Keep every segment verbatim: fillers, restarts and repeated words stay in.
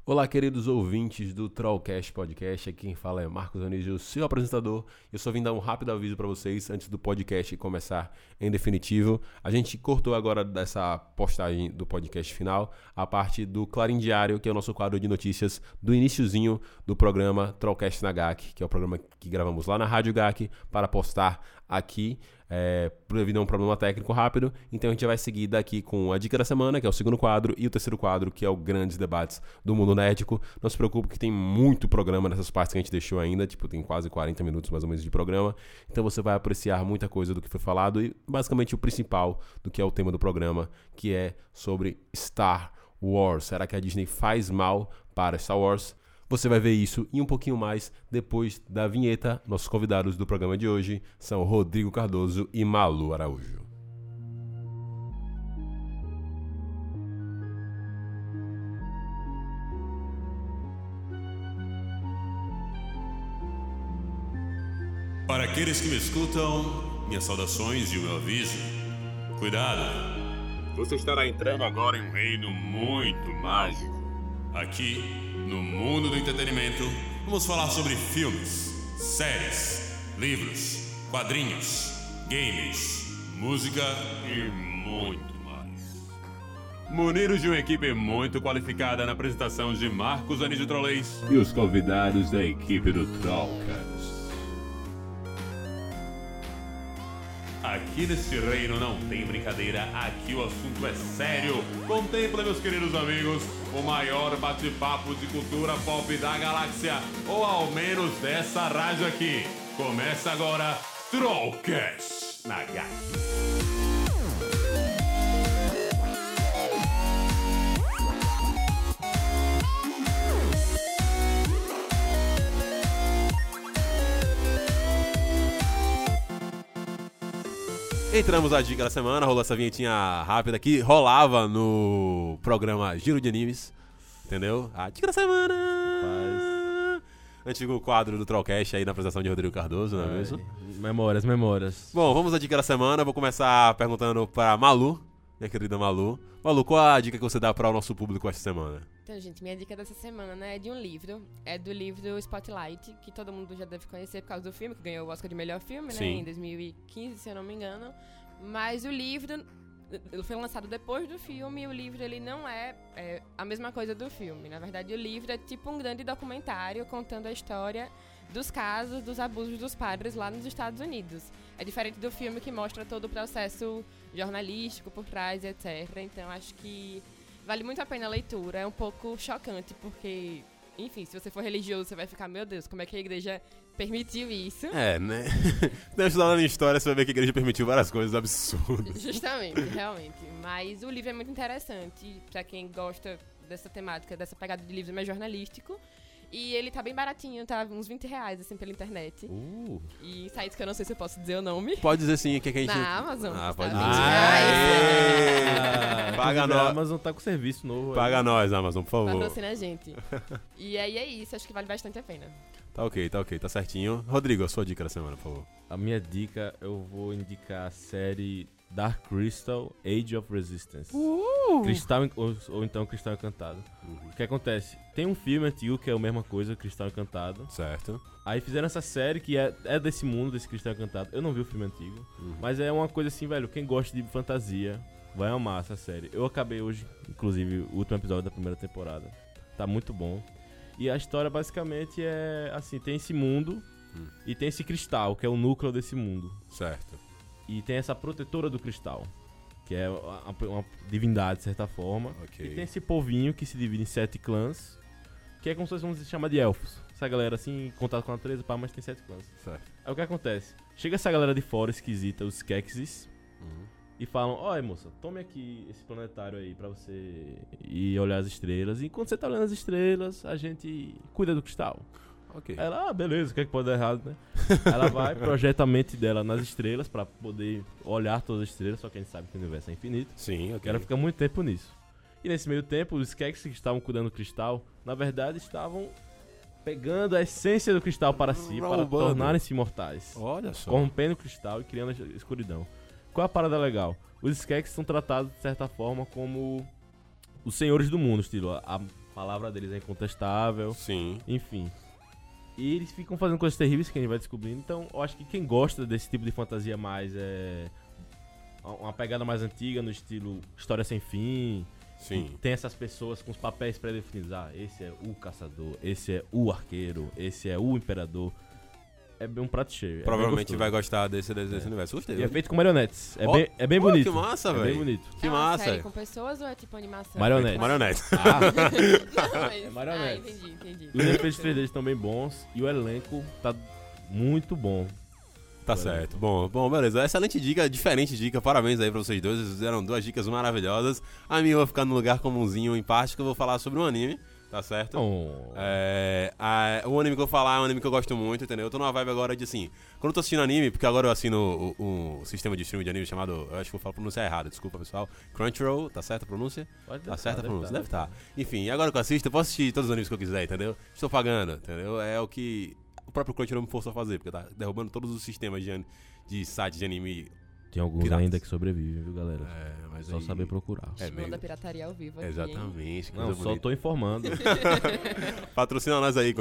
Olá, queridos ouvintes do Trollcast Podcast, aqui quem fala é Marcos Anísio, seu apresentador. Eu só vim dar um rápido aviso para vocês antes do podcast começar em definitivo. A gente cortou agora dessa postagem do podcast final a parte do Clarim Diário, que é o nosso quadro de notícias do iniciozinho do programa Trollcast na G A C, que é o programa que gravamos lá na Rádio G A C para postar aqui. É, devido a um problema técnico rápido, então a gente vai seguir daqui com a Dica da Semana, que é o segundo quadro, e o terceiro quadro, que é o Grandes Debates do Mundo Nerdico. Não se preocupe que tem muito programa nessas partes que a gente deixou ainda, tipo, tem quase quarenta minutos mais ou menos de programa, então você vai apreciar muita coisa do que foi falado e basicamente o principal do que é o tema do programa, que é sobre Star Wars. Será que a Disney faz mal para Star Wars? Você vai ver isso e um pouquinho mais depois da vinheta. Nossos convidados do programa de hoje são Rodrigo Cardoso e Malu Araújo. Para aqueles que me escutam, minhas saudações e o meu aviso. Cuidado! Você estará entrando agora em um reino muito mágico. Aqui, no mundo do entretenimento, vamos falar sobre filmes, séries, livros, quadrinhos, games, música e muito mais. Munidos de uma equipe muito qualificada na apresentação de Marcos Anísio Trollês e os convidados da equipe do Trollcast. Aqui neste reino não tem brincadeira, aqui o assunto é sério. Contempla, meus queridos amigos, o maior bate-papo de cultura pop da galáxia, ou ao menos dessa rádio aqui. Começa agora, Trollcast na G A C. Entramos na Dica da Semana, rolou essa vinhetinha rápida aqui, rolava no programa Giro de Animes, entendeu? A Dica da Semana! Faz. Antigo quadro do Trollcast aí na apresentação de Rodrigo Cardoso, não é mesmo? Memórias, memórias. Bom, vamos à Dica da Semana, vou começar perguntando pra Malu, minha querida Malu. Malu, qual a dica que você dá para o nosso público essa semana? Então, gente, minha dica dessa semana, né, é de um livro. É do livro Spotlight, que todo mundo já deve conhecer por causa do filme, que ganhou o Oscar de melhor filme, né, em dois mil e quinze, se eu não me engano. Mas o livro foi lançado depois do filme e o livro, ele não é, é a mesma coisa do filme. Na verdade, o livro é tipo um grande documentário contando a história dos casos dos abusos dos padres lá nos Estados Unidos. É diferente do filme, que mostra todo o processo jornalístico por trás, etcétera. Então, acho que vale muito a pena a leitura. É um pouco chocante, porque, enfim, se você for religioso, você vai ficar, meu Deus, como é que a igreja permitiu isso? É, né? Deve estudar na história, você vai ver que a igreja permitiu várias coisas absurdas. Justamente, realmente. Mas o livro é muito interessante pra quem gosta dessa temática, dessa pegada de livro mais jornalístico. E ele tá bem baratinho, tá uns vinte reais, assim, pela internet. Uh. E em sites que eu não sei se eu posso dizer o nome. Pode dizer sim, que, que a gente... Na Amazon. Ah, pode tá dizer. Ah, Paga a nós. Amazon tá com serviço novo. Paga aí. nós, Amazon, por favor. Patrocina a gente. E aí é isso, acho que vale bastante a pena. Tá ok, tá ok, tá certinho. Rodrigo, a sua dica da semana, por favor. A minha dica, eu vou indicar a série Dark Crystal, Age of Resistance. Uh! Cristal, ou, ou então Cristal Encantado. Uhum. O que acontece? Tem um filme antigo que é a mesma coisa, Cristal Encantado. Certo. Aí fizeram essa série que é, é desse mundo, desse Cristal Encantado. Eu não vi o filme antigo, Uhum. mas é uma coisa assim, velho, quem gosta de fantasia vai amar essa série. Eu acabei hoje, inclusive, o último episódio da primeira temporada. Tá muito bom. E a história basicamente é assim, tem esse mundo Hum. e tem esse cristal, que é o núcleo desse mundo. Certo. E tem essa protetora do cristal, que é uma, uma divindade, de certa forma. Ok. E tem esse povinho que se divide em sete clãs, que é como se fosse, vamos chamar de elfos. Essa galera assim, contato com a natureza, pá, mas tem sete clãs. Certo. Aí o que acontece? Chega essa galera de fora esquisita, os Skeksis, Uhum. e falam, olha moça, tome aqui esse planetário aí pra você ir olhar as estrelas. E enquanto você tá olhando as estrelas, a gente cuida do cristal. Ok. Aí ela, ah, beleza, o que é que pode dar errado, né? Ela vai, projeta a mente dela nas estrelas pra poder olhar todas as estrelas, só que a gente sabe que o universo é infinito. Sim, ok. E ela fica muito tempo nisso. E nesse meio tempo, os Skeksis que estavam cuidando do cristal, na verdade estavam pegando a essência do cristal para si, para Roubando. tornarem-se imortais. Olha só. Corrompendo o cristal e criando a escuridão. Qual é a parada legal? Os Skeksis são tratados, de certa forma, como os senhores do mundo, estilo. A A palavra deles é incontestável. Sim. Enfim. E eles ficam fazendo coisas terríveis que a gente vai descobrindo. Então, eu acho que quem gosta desse tipo de fantasia mais é... uma pegada mais antiga, no estilo História Sem Fim. Sim. Tem essas pessoas com os papéis pré-definidos. Ah, esse é o caçador, esse é o arqueiro, esse é o imperador. É bem um prato cheio. Provavelmente é vai gostar desse, desse é. universo. Gostei. E é feito com marionetes. É, oh, bem, é bem oh, bonito. Que massa, é velho. É bem bonito. Que é uma massa. série com pessoas ou é tipo animação? Marionetes. Marionetes. Ah. Não, mas... É marionetes. Ah, entendi, entendi. Os efeitos três D estão bem bons e o elenco tá muito bom. Tá certo. Bom, bom, beleza. Excelente dica, diferente dica. Parabéns aí pra vocês dois. Vocês fizeram duas dicas maravilhosas. A minha vai ficar no lugar comumzinho em parte, que eu vou falar sobre um anime. Tá certo? Oh. É, a, o anime que eu vou falar é um anime que eu gosto muito, entendeu? Eu tô numa vibe agora de assim, quando eu tô assistindo anime, porque agora eu assino um, um sistema de streaming de anime chamado, eu acho que vou falar a pronúncia errada, desculpa pessoal, Crunchyroll, tá certa a pronúncia? Pode tá certa a deve pronúncia? tá, Deve estar. Tá. Enfim, agora que eu assisto, eu posso assistir todos os animes que eu quiser, entendeu? Estou pagando, entendeu? É o que o próprio Crunchyroll me forçou a fazer, porque tá derrubando todos os sistemas de, de sites de anime. Tem alguns piratas. ainda que sobrevivem, viu, galera? É, mas só aí... saber procurar. É meio... da pirataria ao vivo aqui, exatamente. Não, coisa só bonita. tô informando. Patrocina nós aí.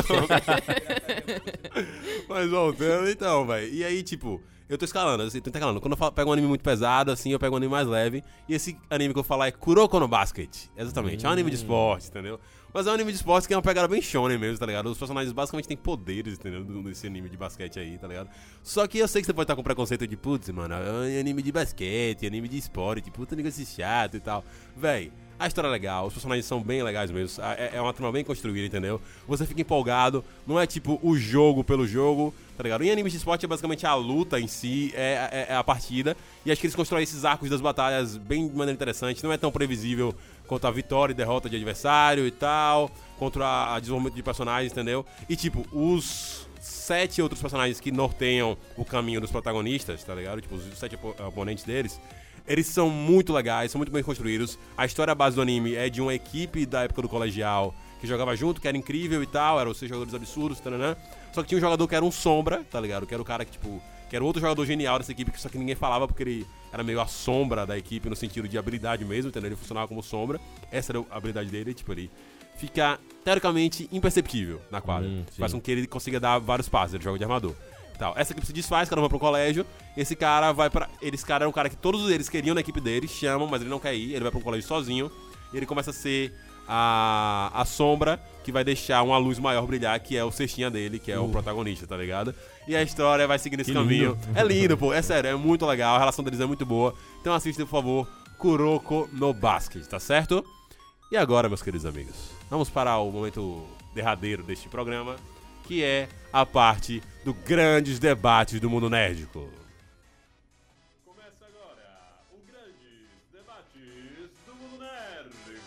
Mas voltando, então, velho. E aí, tipo, eu tô escalando, assim, tô intercalando. Quando eu falo, pego um anime muito pesado, assim, eu pego um anime mais leve. E esse anime que eu falar é Kuroko no Basket. Exatamente. Hum. É um anime de esporte, entendeu? Mas é um anime de esporte que é uma pegada bem shonen mesmo, tá ligado? Os personagens basicamente têm poderes, entendeu? Nesse anime de basquete aí, tá ligado? Só que eu sei que você pode estar com preconceito de, putz, mano, é um anime de basquete, anime de esporte, puta negócio chato e tal. Véi, a história é legal, os personagens são bem legais mesmo, é uma trama bem construída, entendeu? Você fica empolgado, não é tipo o jogo pelo jogo, tá ligado? Em animes de esporte é basicamente a luta em si, é, é, é a partida, e acho que eles constroem esses arcos das batalhas bem de maneira interessante, não é tão previsível quanto a vitória e derrota de adversário e tal, contra a, a desenvolvimento de personagens, entendeu? E tipo, os sete outros personagens que norteiam o caminho dos protagonistas, tá ligado? Tipo, os sete op- oponentes deles, eles são muito legais, são muito bem construídos. A história base do anime é de uma equipe da época do colegial que jogava junto, que era incrível e tal, eram seis jogadores absurdos, taranã. Só que tinha um jogador que era um sombra, tá ligado? Que era o cara que, tipo, que era outro jogador genial dessa equipe, só que ninguém falava porque ele era meio a sombra da equipe no sentido de habilidade mesmo, entendeu? Ele funcionava como sombra. Essa era a habilidade dele, tipo, ele fica, teoricamente, imperceptível na quadra. Hum, faz com que ele consiga dar vários passes, ele joga de armador. Tal. Essa equipe se desfaz, cada um vai pro colégio. Esse cara vai pra. Esse cara é um cara que todos eles queriam na equipe dele, chamam, mas ele não quer ir. Ele vai pro colégio sozinho. E ele começa a ser a, a sombra que vai deixar uma luz maior brilhar, que é o cestinha dele, que é uh. o protagonista, tá ligado? E a história vai seguindo esse que caminho. Lindo. É lindo, pô. É sério, é muito legal. A relação deles é muito boa. Então assista, por favor, Kuroko no Basket, tá certo? E agora, meus queridos amigos, vamos para o momento derradeiro deste programa, que é a parte do grandes debates do mundo nerdico. Começa agora o Grandes Debates do Mundo Nerdico.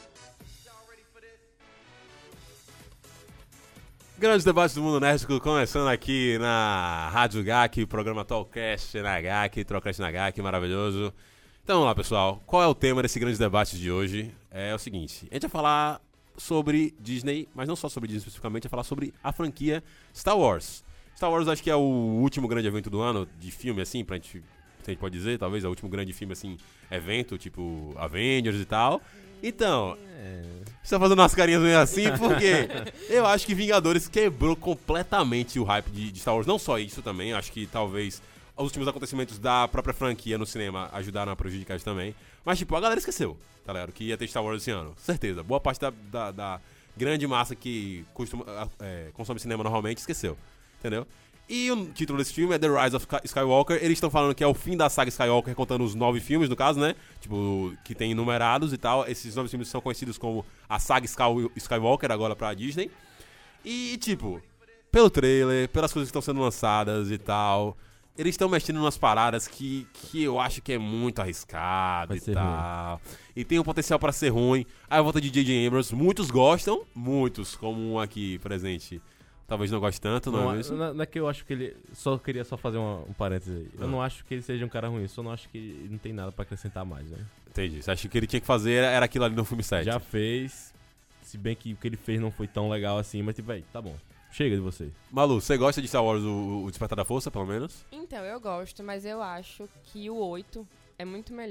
Grandes debates do mundo nerdico, começando aqui na Rádio G A C, programa Talkcast na G A C, Talkcast na G A C, maravilhoso. Então vamos lá, pessoal. Qual é o tema desse grandes debates de hoje? É o seguinte, a gente vai falar sobre Disney, mas não só sobre Disney especificamente, vai falar sobre a franquia Star Wars. Star Wars acho que é o último grande evento do ano de filme, assim, pra gente, a gente pode dizer, talvez, é o último grande filme, assim, evento, tipo Avengers e tal. Então, é. Você tá fazendo umas carinhas meio assim, porque eu acho que Vingadores quebrou completamente o hype de, de Star Wars. Não só isso também, acho que talvez os últimos acontecimentos da própria franquia no cinema ajudaram a prejudicar isso também. Mas, tipo, a galera esqueceu, tá ligado? Que ia ter Star Wars esse ano. Certeza. Boa parte da, da, da grande massa que costuma, é, consome cinema normalmente esqueceu. Entendeu? E o título desse filme é The Rise of Skywalker. Eles estão falando que é o fim da saga Skywalker, contando os nove filmes, no caso, né? Tipo, que tem numerados e tal. Esses nove filmes são conhecidos como a saga Skywalker, agora pra Disney. E, tipo, pelo trailer, pelas coisas que estão sendo lançadas e tal, eles estão mexendo em umas paradas que, que eu acho que é muito arriscado e tal. Ruim. E tem um potencial pra ser ruim. Aí a volta de J J Abrams, muitos gostam, muitos, como um aqui presente, talvez não goste tanto, não, não é isso? Na, na que eu acho que ele... Só queria só fazer uma, um parênteses aí. Eu ah. não acho que ele seja um cara ruim, só não acho que ele não tem nada pra acrescentar mais, né? Entendi. Você acha que o que ele tinha que fazer era aquilo ali no filme sete? Já fez, se bem que o que ele fez não foi tão legal assim, mas tipo, véi, tá bom. Chega de você. Malu, você gosta de Star Wars, o, o Despertar da Força, pelo menos? Então, eu gosto, mas eu acho que o oito é muito melhor.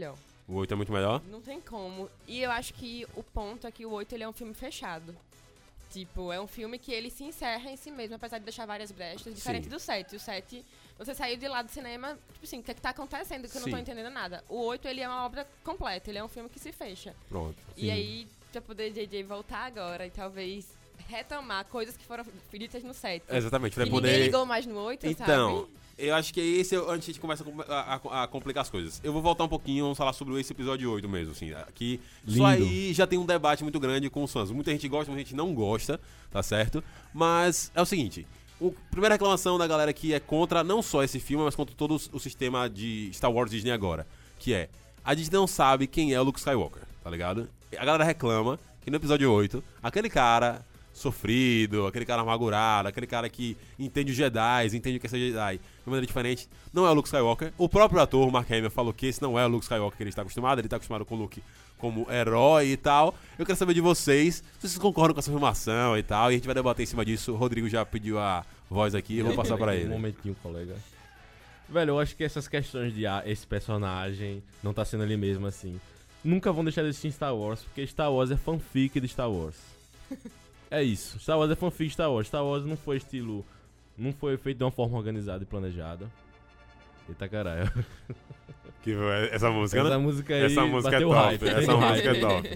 O oito é muito melhor? Não tem como. E eu acho que o ponto é que o oito ele é um filme fechado. Tipo, é um filme que ele se encerra em si mesmo, apesar de deixar várias brechas, diferente Sim. do sete. O sete, você saiu de lá do cinema, tipo assim, o que é que tá acontecendo? Que eu Sim. não tô entendendo nada. O oito, ele é uma obra completa, ele é um filme que se fecha. Pronto. E Sim. aí, pra poder J J voltar agora e talvez retomar coisas que foram ditas no sete. Exatamente, vai e poder... ninguém ligou mais no oito, então, sabe? eu acho que esse é onde a gente começa a, a, a complicar as coisas. Eu vou voltar um pouquinho, vamos falar sobre esse episódio oito mesmo, assim. Aqui, isso aí já tem um debate muito grande com os fãs. Muita gente gosta, muita gente não gosta, tá certo? Mas é o seguinte, a primeira reclamação da galera que é contra não só esse filme, mas contra todo o sistema de Star Wars Disney agora, que é, a Disney não sabe quem é o Luke Skywalker, tá ligado? A galera reclama que no episódio oito, aquele cara... sofrido, aquele cara amargurado, aquele cara que entende os Jedi, entende o que é ser Jedi de maneira diferente, não é o Luke Skywalker. O próprio ator, Mark Hamill, falou que esse não é o Luke Skywalker que ele está acostumado, ele está acostumado com o Luke como herói e tal. Eu quero saber de vocês, se vocês concordam com essa afirmação e tal, e a gente vai debater em cima disso. O Rodrigo já pediu a voz aqui, eu vou passar pra ele. Um momentinho, colega. Velho, eu acho que essas questões de ah, esse personagem não tá sendo ele mesmo assim, nunca vão deixar de existir em Star Wars, porque Star Wars é fanfic de Star Wars. É isso, Star Wars é fanfic de Star Wars. Star Wars não foi estilo... Não foi feito de uma forma organizada e planejada. Eita caralho. Que essa música, essa né? música aí essa música é top, hype, essa música é top.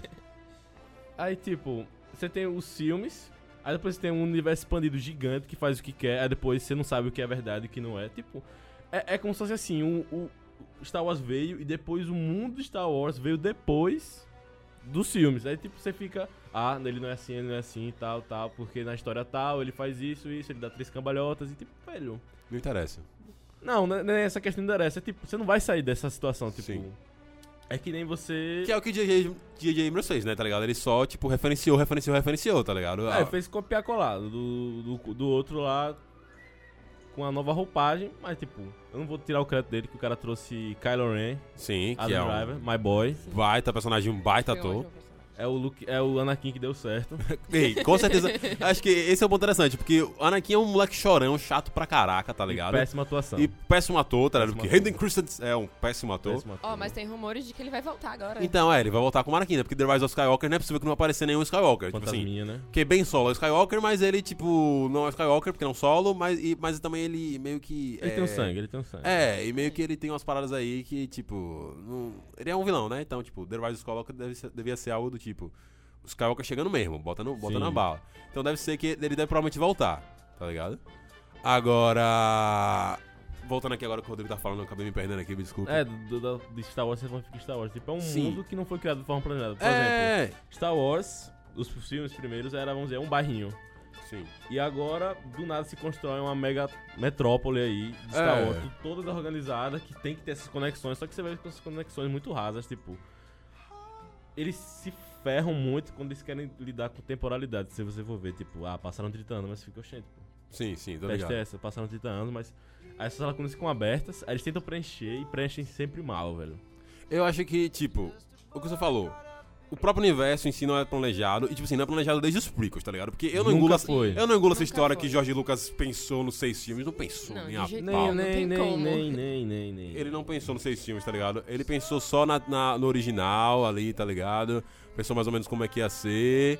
Aí tipo, você tem os filmes, aí depois você tem um universo expandido gigante que faz o que quer, aí depois você não sabe o que é verdade e o que não é. Tipo, é, é como se fosse assim, o, o Star Wars veio e depois o mundo de Star Wars veio depois dos filmes. Aí tipo, você fica... Ah, ele não é assim, ele não é assim, tal, tal, porque na história tal, ele faz isso, isso, ele dá três cambalhotas e tipo, velho... Não interessa. Não, não é essa questão, não interessa, é tipo, você não vai sair dessa situação, tipo... Sim. É que nem você... Que é o que o J J Abrams fez, né, tá ligado? Ele só, tipo, referenciou, referenciou, referenciou, tá ligado? É, fez copiar colado do, do, do outro lá com a nova roupagem, mas tipo, eu não vou tirar o crédito dele, que o cara trouxe Kylo Ren. Sim, que Adam é Driver, um my boy. baita personagem, um baita ator. É o, Luke, é o Anakin que deu certo. Ei, com certeza. Acho que esse é um ponto interessante, porque o Anakin é um moleque chorão, chato pra caraca, tá ligado? E péssima atuação. E péssimo ator, tá ligado? Péssimo Porque Hayden Christensen é um péssimo ator. Ó, oh, mas tem rumores de que ele vai voltar agora. Então, é, ele vai voltar com o Anakin, né? Porque The Rise of Skywalker não é possível que não aparecer nenhum Skywalker. Tipo assim, né? porque Ben Solo é Skywalker, mas ele, tipo, não é Skywalker, porque não solo, mas, e, mas também ele meio que... Ele é... tem um sangue, ele tem um sangue. É, e meio que ele tem umas paradas aí que, tipo... Não... Ele é um vilão, né? Então, tipo, The Rise of Skywalker deve ser, devia ser algo do tipo... O Skywalker chegando mesmo, bota, no, bota na bala. Então deve ser que ele deve provavelmente voltar, tá ligado? Agora... Voltando aqui agora que o Rodrigo tá falando, eu acabei me perdendo aqui, me desculpa. É, do, do, de Star Wars, você vai ficar Star Wars. Tipo, é um Sim. mundo que não foi criado de forma planejada. Por é... exemplo, Star Wars, os filmes primeiros era, vamos dizer, um bairrinho. Sim. E agora, do nada, se constrói uma mega metrópole aí de Star É. Wars, toda desorganizada, que tem que ter essas conexões, só que você vê com essas conexões muito rasas, tipo... Eles se ferram muito quando eles querem lidar com temporalidade, se você for ver, tipo, ah, passaram trinta anos, mas fica, oxente, pô. Sim, sim, tô Teste ligado. é essa, passaram trinta anos, mas... Aí essas lacunas ficam abertas, aí eles tentam preencher e preenchem sempre mal, velho. Eu acho que, tipo, o que você falou, o próprio universo em si não é planejado, e tipo assim, não é planejado desde os prequels, tá ligado? Porque eu não Nunca engulo, foi. eu não engulo essa Nunca história foi. que George Lucas pensou nos seis filmes, não pensou Não, nem de a jeito pau. nenhum. não nem, tem nem, como. nem, nem, nem, nem. Ele não pensou nos seis filmes, tá ligado? Ele pensou só na, na- no original ali, tá ligado? Pensou mais ou menos como é que ia ser.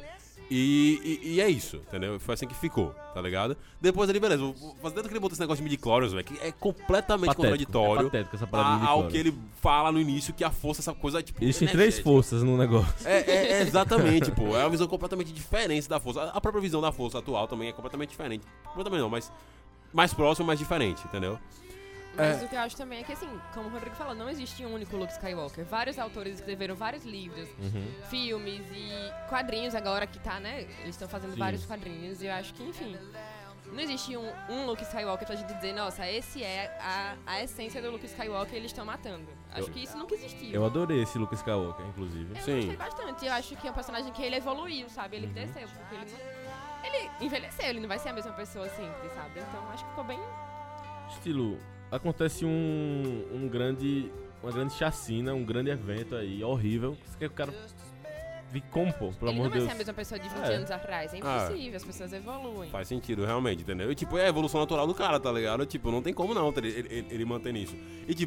E, e, e é isso, entendeu? Foi assim que ficou, tá ligado? Depois ali, beleza, mas dentro que ele botou esse negócio de midi-chlorians, velho, que é completamente Patético, contraditório é patético essa parada de a- ao midi-chlorians. que ele fala no início, que a força, essa coisa, tipo... Eles têm três energética. forças no negócio. É, é- é exatamente, pô. É uma visão completamente diferente da força. A própria visão da força atual também é completamente diferente. Completamente não, mas mais próximo, mas diferente, entendeu? Mas o que eu acho também é que, assim, como o Rodrigo falou, não existe um único Luke Skywalker. Vários autores escreveram vários livros, Uhum. filmes e quadrinhos agora que tá, né? Eles estão fazendo Sim. vários quadrinhos e eu acho que, enfim, não existe um, um Luke Skywalker pra gente dizer, nossa, esse é a, a essência do Luke Skywalker e eles estão matando. Acho Eu- que isso nunca existiu. Eu adorei esse Luke Skywalker, inclusive. Eu Sim. gostei bastante. Eu acho que é um personagem que ele evoluiu, sabe? Ele cresceu, porque ele não... Ele envelheceu, ele não vai ser a mesma pessoa sempre, sabe? Então acho que ficou bem... Estilo, acontece um, um grande, uma grande chacina, um grande evento aí, horrível. Você quer que o cara fique como, pô, pelo ele amor não de vai Deus. ser a mesma pessoa de vinte É. anos atrás. É Ah. impossível, as pessoas evoluem. Faz sentido, realmente, entendeu? E, tipo, é a evolução natural do cara, tá ligado? Tipo, não tem como não ele, ele, ele manter nisso. E, tipo,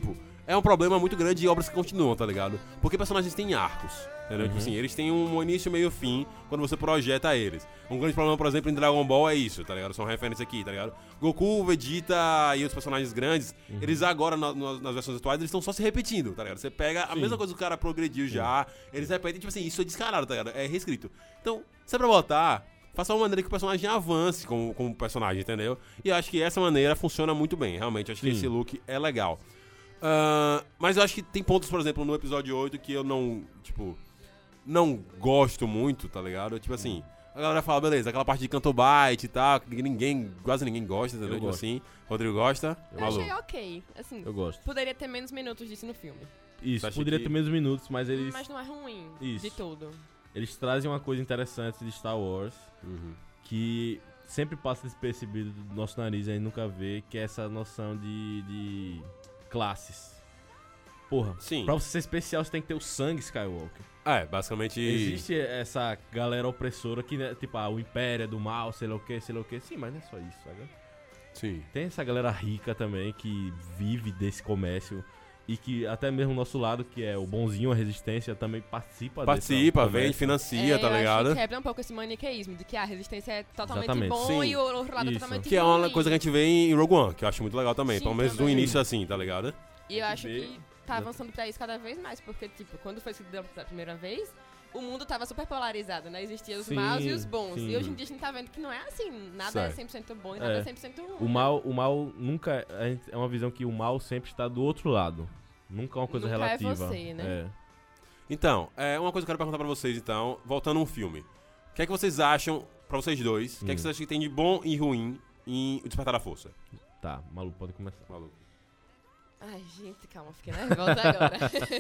é um problema muito grande de obras que continuam, tá ligado? Porque personagens têm arcos, entendeu? Uhum. Tipo assim, eles têm um início, meio e fim quando você projeta eles. Um grande problema, por exemplo, em Dragon Ball é isso, tá ligado? São referências aqui, tá ligado? Goku, Vegeta e outros personagens grandes, uhum. eles agora, na, na, nas versões atuais, eles estão só se repetindo, tá ligado? Você pega a Sim. mesma coisa que o cara progrediu Sim. já, eles repetem, tipo assim, isso é descarado, tá ligado? É reescrito. Então, se é pra botar... Faça uma maneira que o personagem avance como, como personagem, entendeu? E eu acho que essa maneira funciona muito bem, realmente. Eu acho Sim. que esse look é legal. Uh, mas eu acho que tem pontos, por exemplo, no episódio oito que eu não, tipo, não gosto muito, tá ligado? Tipo assim, a galera fala, beleza, aquela parte de Cantobite e tal, que ninguém, quase ninguém gosta, entendeu? Tipo assim, Rodrigo gosta? Eu Malu. achei ok, assim. Eu gosto. Poderia ter menos minutos disso no filme. Isso, poderia que... ter menos minutos, mas eles... Mas não é ruim, Isso. de tudo. Eles trazem uma coisa interessante de Star Wars, uhum. que sempre passa despercebido do nosso nariz e a gente nunca vê, que é essa noção de, de classes. Porra, Sim. pra você ser especial, você tem que ter o sangue Skywalker. É, basicamente... Existe essa galera opressora que, né, tipo, ah, o Império é do mal, sei lá o que, sei lá o que. Sim, mas não é só isso, sabe? Sim. Tem essa galera rica também que vive desse comércio... E que até mesmo o nosso lado, que é o bonzinho, a resistência, também participa Participa, dessa vem, financia, é, tá eu ligado? Acho que quebra um pouco esse maniqueísmo de que a resistência é totalmente Exatamente. bom Sim. e o outro lado Isso. é totalmente Que é uma ruim. coisa que a gente vê em Rogue One, que eu acho muito legal também. Sim, pelo menos do também. início assim, tá ligado? E eu acho que tá avançando pra isso cada vez mais, porque, tipo, quando foi escrito pela primeira vez, o mundo tava super polarizado, né? Existiam os Sim, maus e os bons. sim. E hoje em dia a gente tá vendo que não é assim. Nada Certo. é cem por cento bom e nada É. é cem por cento ruim. O mal, o mal nunca... A gente, é uma visão que o mal sempre está do outro lado. Nunca é uma coisa Nunca é relativa. você, né? É. Então, é uma coisa que eu quero perguntar pra vocês, então, voltando um filme. O que é que vocês acham, pra vocês dois, o que é que Hum. vocês acham que tem de bom e ruim em O Despertar da Força? Tá, Malu, pode começar. Malu. Ai, gente, calma, fiquei nervosa agora.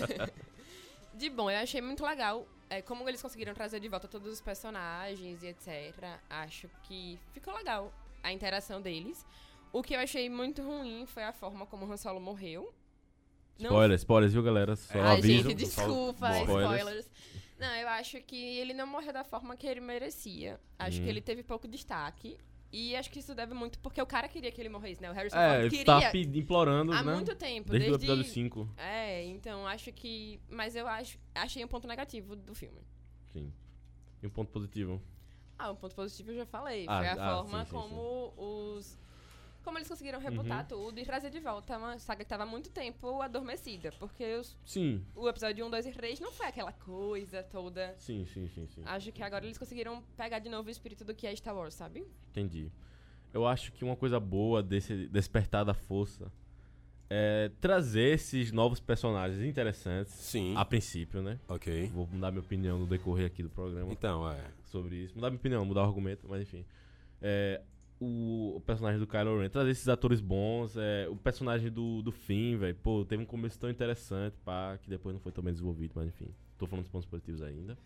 De bom, eu achei muito legal é, como eles conseguiram trazer de volta todos os personagens e etcétera. Acho que ficou legal a interação deles. O que eu achei muito ruim foi a forma como o Han Solo morreu. Não... Spoilers, spoilers, viu, galera? Só Ai, aviso. gente, desculpa, Spoilers. spoilers. Não, eu acho que ele não morreu da forma que ele merecia. Acho Hum. que ele teve pouco destaque. E acho que isso deve muito porque o cara queria que ele morresse, né? O Harrison É, Ford ele queria tá pedi- implorando, há né? muito tempo. Desde, Desde, o episódio cinco. É, então acho que... Mas eu acho, achei um ponto negativo do filme. Sim. E um ponto positivo. Ah, um ponto positivo eu já falei. Ah, foi a ah, forma sim, sim, como os... Como eles conseguiram rebutar Uhum. tudo e trazer de volta uma saga que tava há muito tempo adormecida. Porque os, Sim. o episódio um, dois e três não foi aquela coisa toda. Sim, sim, sim, sim. Acho que agora eles conseguiram pegar de novo o espírito do que é Star Wars, sabe? Entendi. Eu acho que uma coisa boa desse Despertar da Força é trazer esses novos personagens interessantes. Sim. A princípio, né? Ok. Vou mudar minha opinião no decorrer aqui do programa Então, é. sobre isso. Mudar minha opinião, mudar o argumento, mas enfim. É, o, o personagem do Kylo Ren, trazer esses atores bons, é, o personagem do, do Finn, velho, pô, teve um começo tão interessante, pá, que depois não foi tão bem desenvolvido, mas enfim, tô falando dos pontos positivos ainda.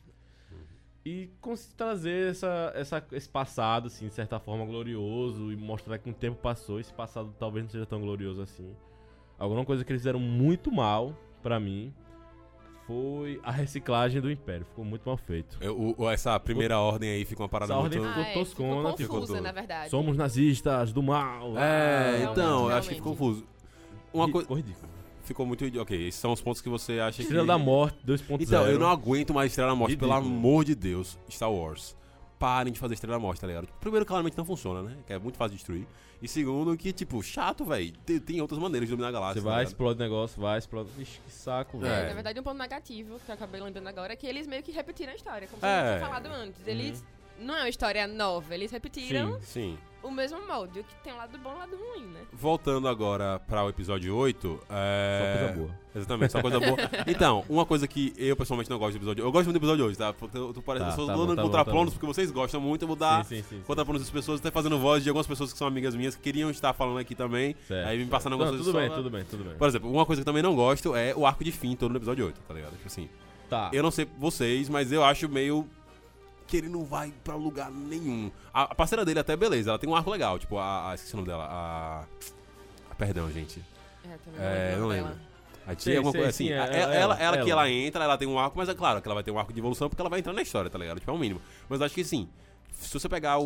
E cons- trazer essa, essa, esse passado, assim, de certa forma, glorioso, e mostrar que o tempo passou, esse passado talvez não seja tão glorioso assim. Alguma coisa que eles fizeram muito mal, pra mim, foi a reciclagem do Império. Ficou muito mal feito. Eu, o, essa primeira o, ordem aí fica uma parada essa muito... ordem ficou Ah, é, toscona. ficou confusa, ficou na verdade. Somos nazistas do mal. É, Ah, então, eu realmente, acho que ficou confuso. Uma Ri- coisa... ficou ridículo. Ficou muito... idi- Ok, esses são os pontos que você acha Estrela que... da Morte dois ponto zero. Então, eu não aguento mais Estrela da Morte, Ridículo. pelo amor de Deus, Star Wars. Parem de fazer Estrela da Morte, tá ligado? Primeiro, claramente não funciona, né? Que é muito fácil de destruir. E segundo, que, tipo, chato, velho. Tem, tem outras maneiras de dominar a galáxia. Você tá vai, ligado? explode o negócio, vai, explode. Ixi, que saco, É, velho. na verdade, um ponto negativo que eu acabei lembrando agora é que eles meio que repetiram a história, como É. você tinha falado antes. Eles não é uma história nova, eles repetiram Sim. o mesmo molde, o que tem um lado bom e um lado ruim, né? Voltando agora para o episódio oito. É... Só coisa boa. Exatamente, só coisa boa. Então, uma coisa que eu pessoalmente não gosto do episódio. Eu gosto muito do episódio hoje, tá? Porque eu tô parecendo. Tá, eu sou tá dando bom, tá bom, contraplanos tá bom. porque vocês gostam muito. Eu vou dar Sim, sim, sim, sim. contraplanos das pessoas, até fazendo voz de algumas pessoas que são amigas minhas que queriam estar falando aqui também. Certo, aí me certo. passando Não, algumas tudo coisas bem, só- tudo bem, tudo bem. Por exemplo, uma coisa que eu também não gosto é o arco de fim todo no episódio oito, tá ligado? Tipo assim, Tá. eu não sei vocês, mas eu acho meio que ele não vai pra lugar nenhum. A, a parceira dele até beleza, ela tem um arco legal, tipo a, a esqueci o nome dela, a, a perdão, gente. É, também É, não não lembro lembro. dela. A tia, Sei, alguma sei, coisa sim, assim. é, A- ela- ela, ela, ela, que ela. ela entra, ela tem um arco, mas é claro que ela vai ter um arco de evolução porque ela vai entrar na história, tá ligado? Tipo, é o mínimo. Mas eu acho que assim, se você pegar o,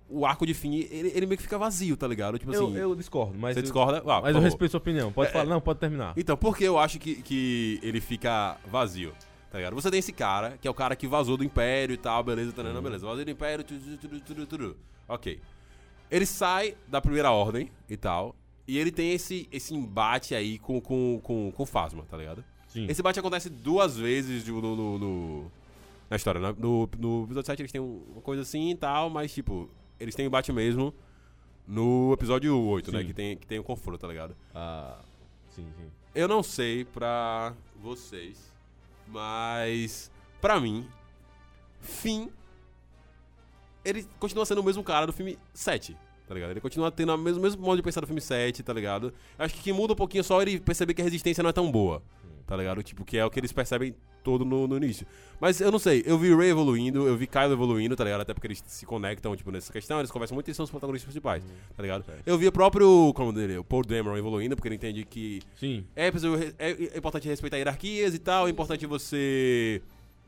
o arco de Finn, ele, ele meio que fica vazio, tá ligado? Tipo eu, assim... eu discordo, mas... Você eu, discorda? Ah, mas eu favor. respeito sua opinião. Pode É, falar. Não, pode terminar. Então, por que eu acho que, que ele fica vazio? Tá ligado? Você tem esse cara, que é o cara que vazou do Império e tal, beleza, tanana, uhum. beleza. Vazou do Império, tudo, tudo, tudo, tudo. Ok. Ele sai da Primeira Ordem e tal, e ele tem esse, esse embate aí com, com, com, com o Phasma, tá ligado? Sim. Esse embate acontece duas vezes no, no, no, na história. Né? No, no episódio sete eles têm uma coisa assim e tal, mas, tipo, eles têm embate mesmo no episódio oito, sim. né? Que tem, que tem um confronto, tá ligado? Ah, sim, sim. Eu não sei pra vocês... Mas, pra mim, Finn, ele continua sendo o mesmo cara do filme sete, tá ligado? Ele continua tendo o mesmo, mesmo modo de pensar do filme sete, tá ligado? Eu acho que que muda um pouquinho só ele perceber que a resistência não é tão boa, tá ligado? Tipo, que é o que eles percebem todo no, no início. Mas eu não sei, eu vi Rey evoluindo, eu vi Kylo evoluindo, tá ligado? Até porque eles se conectam, tipo, nessa questão, eles conversam muito e são os protagonistas principais, tá ligado? Eu vi o próprio, como dele, o Paul Dameron evoluindo, porque ele entende que Sim. É, é importante respeitar hierarquias e tal, é importante você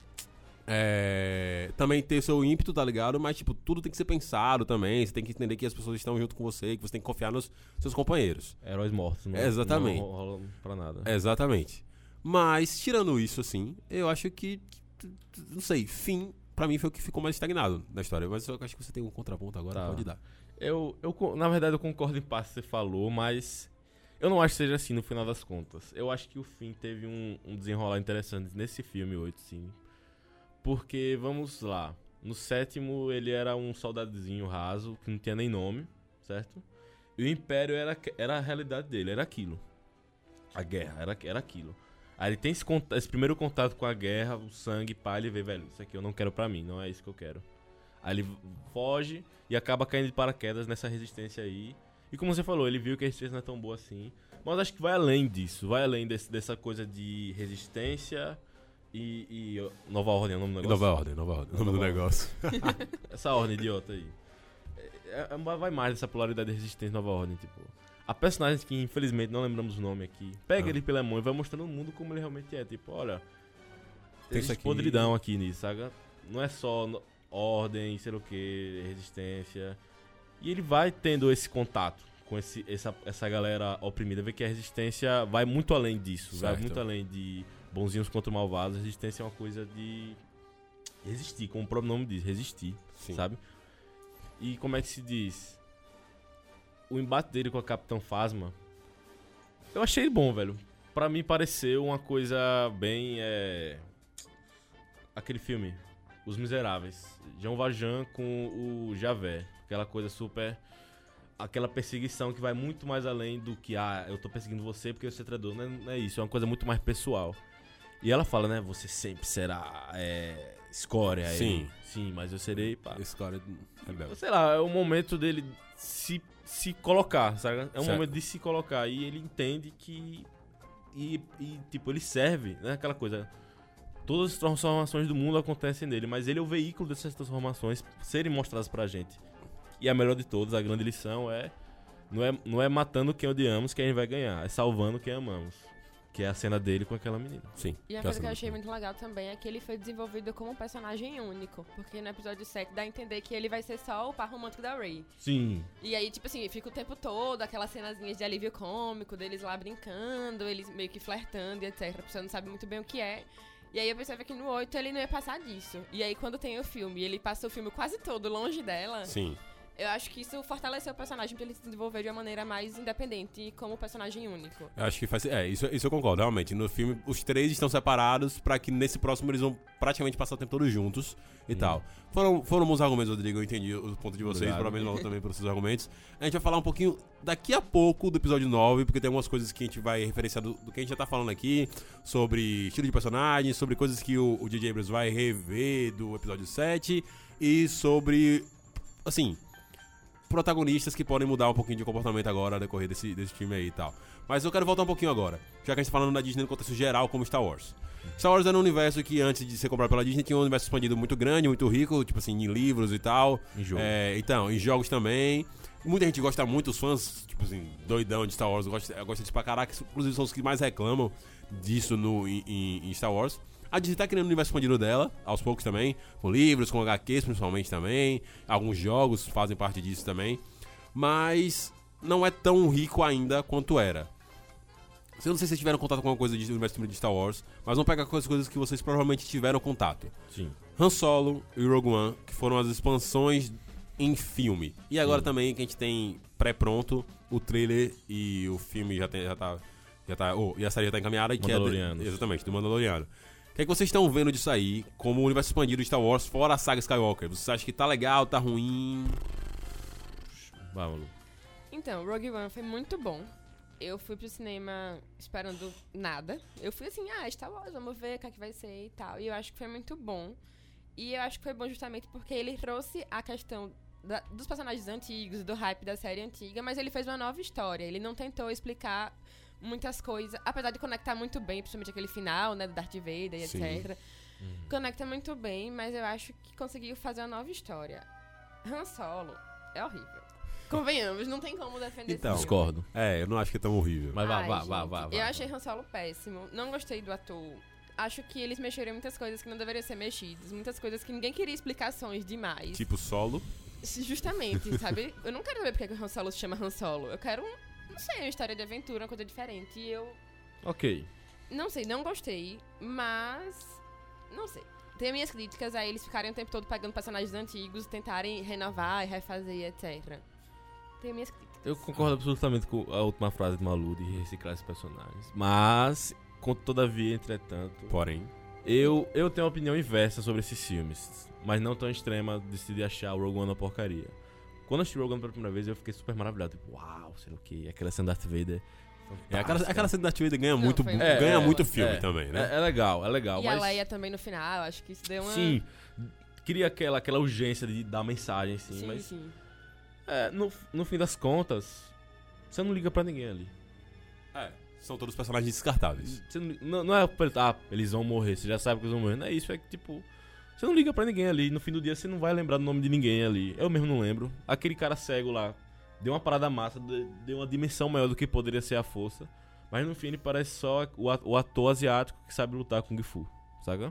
é, também ter seu ímpeto, tá ligado? Mas, tipo, tudo tem que ser pensado também, você tem que entender que as pessoas estão junto com você, que você tem que confiar nos seus companheiros. Heróis mortos, não, é, exatamente. não rola pra nada. É, exatamente. Mas, tirando isso, assim, eu acho que, não sei, Finn, pra mim, foi o que ficou mais estagnado na história. Mas eu acho que você tem um contraponto agora, tá. Pode dar. Eu, eu, na verdade, eu concordo em parte com o que você falou, mas eu não acho que seja assim no final das contas. Eu acho que o Finn teve um, um desenrolar interessante nesse filme oito, sim. Porque, vamos lá, no sétimo ele era um soldadozinho raso, que não tinha nem nome, certo? E o Império era, era a realidade dele, era aquilo. A guerra, era, era aquilo. Aí ele tem esse, esse primeiro contato com a guerra, o sangue, pá, ele vê, velho, isso aqui eu não quero pra mim, não é isso que eu quero. Aí ele foge e acaba caindo de paraquedas nessa resistência aí. E como você falou, ele viu que a resistência não é tão boa assim. Mas acho que vai além disso, vai além desse, dessa coisa de resistência e, e... Nova Ordem é o nome do negócio? Nova Ordem, Nova Ordem, o nome do negócio. Essa ordem idiota aí. É, é, vai mais dessa polaridade de resistência e Nova Ordem, tipo... Há personagens que, infelizmente, não lembramos o nome aqui. Pega ah. ele pela mão e vai mostrando o mundo como ele realmente é. Tipo, olha, tem esse podridão aqui nisso, sabe? Não é só no, ordem, sei lá o que, resistência. E ele vai tendo esse contato com esse, essa, essa galera oprimida. Vê que a resistência vai muito além disso. Certo. Vai muito além de bonzinhos contra malvados. A resistência é uma coisa de resistir, como o próprio nome diz, resistir, Sim. sabe? E como é que se diz... O embate dele com a Capitão Phasma, eu achei bom, velho. Pra mim pareceu uma coisa bem... É... Aquele filme, Os Miseráveis. Jean Valjean com o Javert. Aquela coisa super... Aquela perseguição que vai muito mais além do que... Ah, eu tô perseguindo você porque você é traidor. Não é, não é isso, é uma coisa muito mais pessoal. E ela fala, né? Você sempre será é, escória. Sim. Aí. Sim, mas eu serei... Pá. Escória rebelde. Sei lá, é o momento dele se... se colocar, sabe? É um certo. momento de se colocar e ele entende que e, e tipo, ele serve, né? Aquela coisa, todas as transformações do mundo acontecem nele, mas ele é o veículo dessas transformações serem mostradas pra gente. E a melhor de todas, a grande lição é não é, não é matando quem odiamos que a gente vai ganhar, é salvando quem amamos. Que é a cena dele com aquela menina. Sim. E a coisa que eu achei muito legal também é que ele foi desenvolvido como um personagem único. Porque no episódio sete dá a entender que ele vai ser só o par romântico da Rey. Sim. E aí, tipo assim, fica o tempo todo aquelas cenazinhas de alívio cômico, deles lá brincando, eles meio que flertando e etcétera. A pessoa não sabe muito bem o que é. E aí eu pensava que no oito ele não ia passar disso. E aí quando tem o filme, e ele passa o filme quase todo longe dela... Sim. Eu acho que isso fortaleceu o personagem pra ele se desenvolver de uma maneira mais independente como personagem único. Eu acho que faz... É, isso, isso eu concordo, realmente. No filme, os três estão separados pra que nesse próximo eles vão praticamente passar o tempo todo juntos e hum. tal. Foram, foram bons argumentos, Rodrigo, eu entendi o ponto de vocês, pelo menos também pelos seus argumentos. A gente vai falar um pouquinho daqui a pouco do episódio nove, porque tem algumas coisas que a gente vai referenciar do, do que a gente já tá falando aqui, sobre estilo de personagem, sobre coisas que o, o J J Abrams vai rever do episódio sete e sobre, assim... protagonistas que podem mudar um pouquinho de comportamento agora ao decorrer desse, desse filme aí e tal. Mas eu quero voltar um pouquinho agora, já que a gente tá falando da Disney no contexto geral, como Star Wars. Star Wars era um universo que antes de ser comprado pela Disney tinha um universo expandido muito grande, muito rico, tipo assim, em livros e tal. Em jogos. É, então, em jogos também. Muita gente gosta muito, os fãs, tipo assim, doidão de Star Wars, gosta, gosta disso pra caraca, inclusive são os que mais reclamam disso no, em, em Star Wars. A Disney tá criando o universo expandido dela, aos poucos também, com livros, com agá quês principalmente também, alguns jogos fazem parte disso também, mas não é tão rico ainda quanto era. Eu não sei se vocês tiveram contato com alguma coisa do universo de Star Wars, mas vamos pegar as coisas que vocês provavelmente tiveram contato. Sim. Han Solo e Rogue One, que foram as expansões em filme. E agora Sim. também que a gente tem pré-pronto o trailer e o filme já, tem, já tá... Já tá oh, e a série já tá encaminhada. Que é de, exatamente, do Mandaloriano. O que é que vocês estão vendo disso aí como o universo expandido de Star Wars fora a saga Skywalker? Vocês acham que tá legal, tá ruim? Vamos. Então, Rogue One foi muito bom. Eu fui pro cinema esperando nada. Eu fui assim, ah, Star Wars, vamos ver o que é que vai ser e tal. E eu acho que foi muito bom. E eu acho que foi bom justamente porque ele trouxe a questão da, dos personagens antigos, do hype da série antiga, mas ele fez uma nova história. Ele não tentou explicar muitas coisas, apesar de conectar muito bem, principalmente aquele final, né, do Darth Vader e Sim. etcétera. Uhum. Conecta muito bem, mas eu acho que conseguiu fazer uma nova história. Han Solo é horrível. Convenhamos, não tem como defender Então, esse discordo. É, eu não acho que é tão horrível. Mas vá, Ai, vá, gente, vá, vá, vá. Eu achei Han Solo péssimo. Não gostei do ator. Acho que eles mexeram em muitas coisas que não deveriam ser mexidas. Muitas coisas que ninguém queria explicações demais. Tipo Solo. Justamente, sabe? Eu não quero saber porque que o Han Solo se chama Han Solo. Eu quero, um, não sei, uma história de aventura, uma coisa diferente. E eu... Ok. Não sei, não gostei, mas... Não sei. Tem minhas críticas a eles ficarem o tempo todo pegando personagens antigos, tentarem renovar e refazer, etcétera. Tenho minhas críticas. Eu concordo absolutamente com a última frase de Malu de reciclar esses personagens. Mas, com, todavia, entretanto... Porém... Eu, eu tenho uma opinião inversa sobre esses filmes. Mas não tão extrema de decidir achar o Rogue One uma porcaria. Quando eu assisti o Rogue One pela primeira vez, eu fiquei super maravilhado. Tipo, uau, sei lá o que. Aquela cena da Darth Vader... É, aquela, aquela cena da Darth Vader ganha Não, muito, foi- ganha É, muito é, filme é. também, né? É, é legal, é legal. E mas... a Leia também no final, acho que isso deu uma... Sim, cria aquela, aquela urgência de dar mensagem, sim, sim, mas sim. é, no, no fim das contas, você não liga pra ninguém ali. É, são todos personagens descartáveis. Você não, não, não é, ah, eles vão morrer, você já sabe que eles vão morrer. Não é isso, é que tipo, você não liga pra ninguém ali. No fim do dia você não vai lembrar do nome de ninguém ali. Eu mesmo não lembro. Aquele cara cego lá deu uma parada massa, de- deu uma dimensão maior do que poderia ser a força. Mas no fim ele parece só o a- o ator asiático que sabe lutar Kung Fu, saca?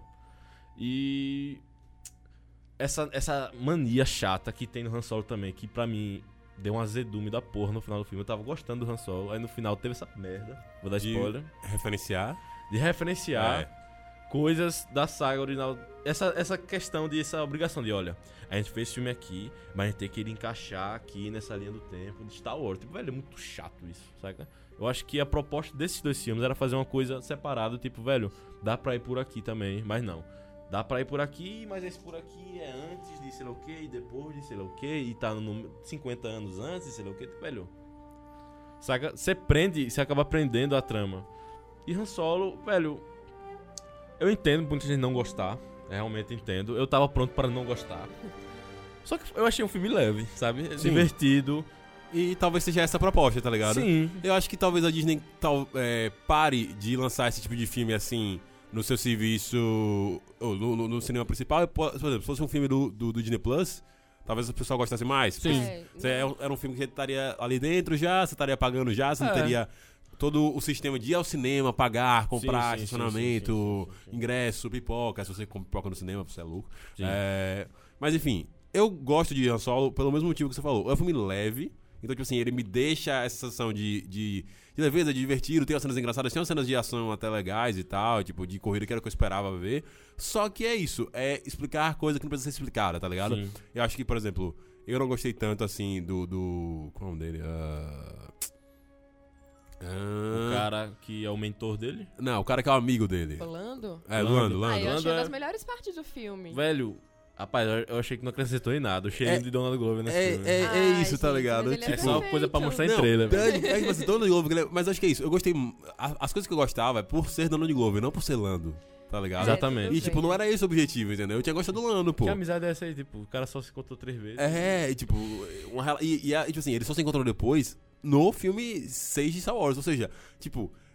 E essa, essa mania chata que tem no Han Solo também, que pra mim deu um azedume da porra no final do filme. Eu tava gostando do Han Solo, aí no final teve essa merda, vou dar De- spoiler, Referenciar. de referenciar É. coisas da saga original. Essa, essa questão de, essa obrigação de, olha, a gente fez esse filme aqui, mas a gente tem que ir encaixar aqui nessa linha do tempo de Star Wars. Tipo, velho, é muito chato isso, saca? Eu acho que a proposta desses dois filmes era fazer uma coisa separada, tipo, velho, dá pra ir por aqui também, mas não. Dá pra ir por aqui, mas esse por aqui é antes de sei lá o que, e depois de sei lá o que, e tá no cinquenta anos antes de sei lá o que, velho. Saca? Você prende, você acaba prendendo a trama. E Han Solo, velho, eu entendo muita gente não gostar, realmente entendo. Eu tava pronto para não gostar. Só que eu achei um filme leve, sabe? Sim. Divertido. E talvez seja essa a proposta, tá ligado? Sim. Eu acho que talvez a Disney tal, é, pare de lançar esse tipo de filme assim no seu serviço, ou no, no- no cinema principal. Por exemplo, se fosse um filme do, do, do Disney Plus, talvez o pessoal gostasse mais. Sim. É, Você é um- era um filme que estaria ali dentro já, você estaria pagando já, você não É. teria todo o sistema de ir ao cinema, pagar, comprar Sim, sim, estacionamento, sim, sim, sim, sim. ingresso, pipoca, se você compra pipoca no cinema, você é louco. Sim. É, mas enfim, eu gosto de Han Solo pelo mesmo motivo que você falou. É um filme leve, então tipo assim, ele me deixa essa sensação de, de, de leveza, de divertido, tem umas cenas engraçadas, tem umas cenas de ação até legais e tal, tipo, de corrida que era o que eu esperava ver. Só que é isso, é explicar coisa que não precisa ser explicada, tá ligado? Sim. Eu acho que, por exemplo, eu não gostei tanto assim do. do qual é o nome dele? Ah, O ah, cara que é o mentor dele. Não, o cara que é o amigo dele. Lando? É, Lando. Lando, Ah, Lando. eu achei Lando uma é- das melhores partes do filme. Velho, rapaz, eu- eu achei que não acrescentou em nada. O cheirinho É- de Donald Glover nesse É, filme. é, é Ai, isso, tá gente, ligado? mas ele é É só uma coisa pra mostrar em Não, trailer, velho. Danny- é, tipo assim, Donald Glover, ele é- mas acho que é isso. Eu gostei. a- As coisas que eu gostava é por ser Donald Glover, não por ser Lando. Tá ligado? Exatamente. E tipo, não era esse o objetivo, entendeu? Eu tinha gostado do Lando, pô. Que amizade é essa aí? Tipo, o cara só se encontrou três vezes. É, e tipo, uma, rela- e, e, a- e, tipo assim, ele só se encontrou depois no filme seis de Star Wars, ou seja, tipo,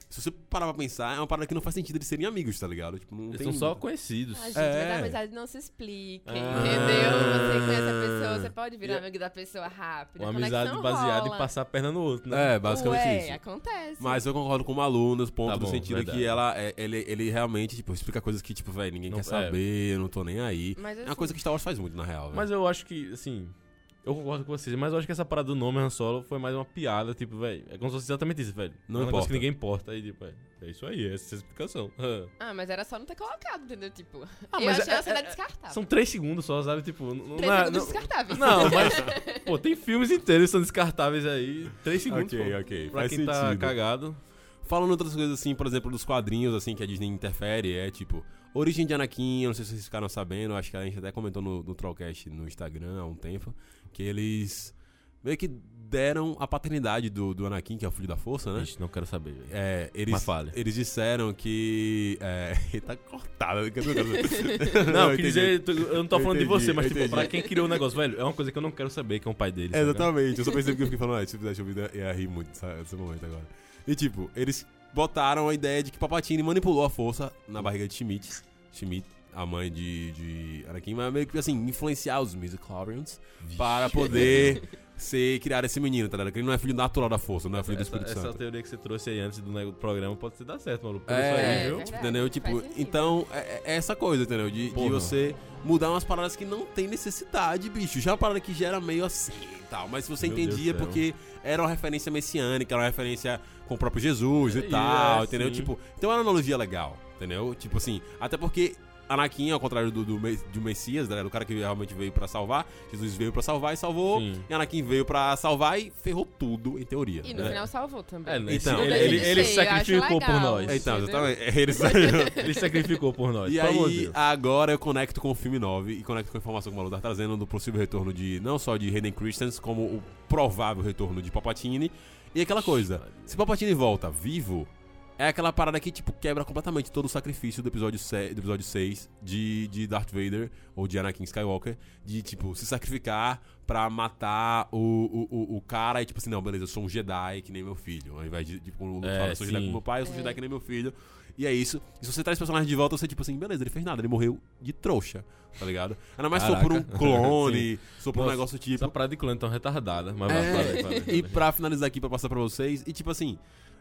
se você parar pra pensar, é uma parada que não faz sentido eles serem amigos, tá ligado? Tipo, não Eles tem... são só conhecidos. A gente, É. mas a amizade não se explica, Ah. entendeu? Você conhece a pessoa, você pode virar amigo da pessoa rápido. Uma a amizade conexão baseada rola. em passar a perna no outro, né? É, basicamente Ué, isso. acontece. Mas eu concordo com o Malu nos pontos Tá bom, no sentido verdade. que ela, é, ele, ele realmente, tipo, explica coisas que, tipo, velho, ninguém Não- quer saber, eu não tô nem aí. Mas, É uma assim, coisa que Star Wars faz muito, na real, velho. Mas eu acho que, assim... Eu concordo com vocês, mas eu acho que essa parada do nome Han Solo foi mais uma piada, tipo, velho. É como se fosse exatamente isso, velho. Não é uma coisa importa. que ninguém importa. Aí, tipo, é, é isso aí, essa é a explicação. Ah, mas era só não ter colocado, entendeu? Tipo, Ah, eu mas achei é- uma cena é- descartável. São três segundos só, sabe? Tipo, não, Três não, é- segundos não, descartáveis. não, mas, pô, tem filmes inteiros que são descartáveis aí. Três segundos, Ok, pô. ok, Pra faz quem tá sentido. cagado. Falando outras coisas assim, por exemplo, dos quadrinhos, assim, que a Disney interfere, é tipo, origem de Anakin, eu não sei se vocês ficaram sabendo, acho que a gente até comentou no, no Trollcast no Instagram há um tempo, que eles meio que deram a paternidade do, do Anakin, que é o filho da força, né? Ixi, não quero saber, velho. É, eles, Mas fale. eles disseram que. É, ele tá cortado. Não, Não, eu entendi. quer dizer, tu- eu não tô Eu falando entendi, de você, mas eu tipo, entendi. pra quem criou o negócio, velho, é uma coisa que eu não quero saber, que é um pai dele. É, sabe? exatamente, eu só pensei que eu fiquei falando, ah, se eu fizesse ouvido, eu ia rir muito nessa- nesse momento agora. E tipo, eles botaram a ideia de que Palpatine manipulou a força na barriga de Schmidt, Schmidt, a mãe de, de Anakin, mas meio que assim, influenciar os midichlorians para poder ser, criar esse menino, tá ligado? Que ele não é filho natural da força, não é filho do Essa, Espírito essa Santo. teoria que você trouxe aí antes do, nego- do programa pode ser dar certo, maluco. Por É, isso aí, É, viu? verdade. Entendeu? Tipo, Faz sentido. então, é, é essa coisa, entendeu? De, Pô, de não. você mudar umas paradas que não tem necessidade, bicho. Já é uma parada que gera meio assim e tal. Mas se você Meu Deus entendia do céu. porque era uma referência messiânica, era uma referência com o próprio Jesus e É, tal, é, entendeu? sim. Tipo, então era uma analogia legal, entendeu? Tipo assim, até porque Anakin, ao contrário do, do, Me- do Messias, né, do cara que realmente veio pra salvar, Jesus veio pra salvar e salvou, Sim. e Anakin veio pra salvar e ferrou tudo, em teoria. E no né? final salvou também. É, né? Então, ele, não ele, deixa de ele ser, eu acho sacrificou por legal. nós. Então, Entendeu? exatamente. Ele saiu. Ele sacrificou por nós. E pelo amor de aí, Deus. agora eu conecto com o filme nove e conecto com a informação que o Malu tá trazendo do possível retorno de, não só de Hayden Christensen, como o provável retorno de Palpatine. E aquela coisa, se Palpatine volta vivo, é aquela parada que, tipo, quebra completamente todo o sacrifício do episódio, se- do episódio seis de, de Darth Vader, ou de Anakin Skywalker, de, tipo, se sacrificar pra matar o, o, o, o cara e, tipo assim, não, beleza, eu sou um Jedi que nem meu filho. Ao invés de, tipo, quando o Luke É, fala, eu sou Jedi sim. como meu pai, eu sou É. Jedi que nem meu filho. E é isso. E se você traz personagens de volta, você, tipo assim, beleza, ele fez nada, ele morreu de trouxa, tá ligado? Ainda mais se for por um Caraca. clone, se for por um Nossa, negócio tipo... Essa parada de clã tão retardada. Mas É, vai, fala aí, fala aí, fala aí. E pra finalizar aqui, pra passar pra vocês, e tipo assim,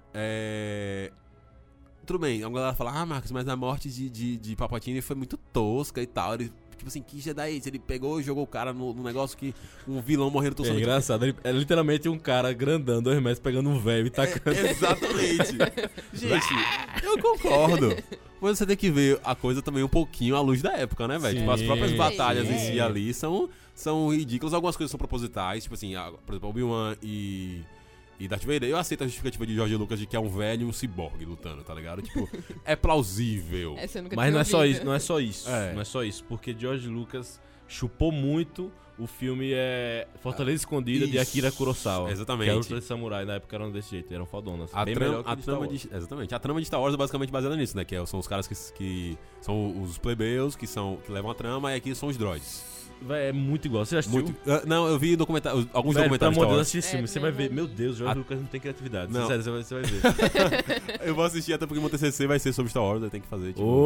é... Tudo bem, a galera fala, ah, Marcos, mas a morte de, de, de Palpatine foi muito tosca e tal. Ele, tipo assim, que Jedi é esse? Ele pegou e jogou o cara no, no negócio que um vilão morrendo É totalmente. engraçado, ele- é literalmente um cara grandão, dois metros, pegando um velho e tacando. Exatamente. Gente, eu concordo. Mas você tem que ver a coisa também um pouquinho à luz da época, né, velho? Tipo, as próprias Sim. batalhas em si Sim. ali são, são ridículas. Algumas coisas são propositais, tipo assim, a- por exemplo, Obi-Wan e, e Darth Vader. Eu aceito a justificativa de George Lucas de que é um velho e um ciborgue lutando, tá ligado? Tipo, é plausível. Essa eu nunca Mas tinha não é só ouvido. isso, não é só isso. É. Não é só isso, porque George Lucas chupou muito o filme é Fortaleza Escondida de Isso. Akira Kurosawa. Exatamente. Que era os três samurais na época eram desse jeito, eram fodonas. A, bem trama, melhor que a de Star trama Wars. de, exatamente. A trama de Star Wars é basicamente baseada nisso, né? Que é- são os caras que, que são os plebeus, que, são, que levam a trama, e aqui são os droids. Véi, é muito igual. Você já assistiu? Muito, Ah, não, eu vi documentários, alguns Velho, documentários pelo de amor de Star Deus, Wars. assiste esse filme. É, Você vai ver. mesmo. Meu Deus, George A- Lucas não tem criatividade. Não. Sério, você vai, você vai ver. Eu vou assistir até porque meu T C C vai ser sobre Star Wars, eu tenho que fazer. Tipo...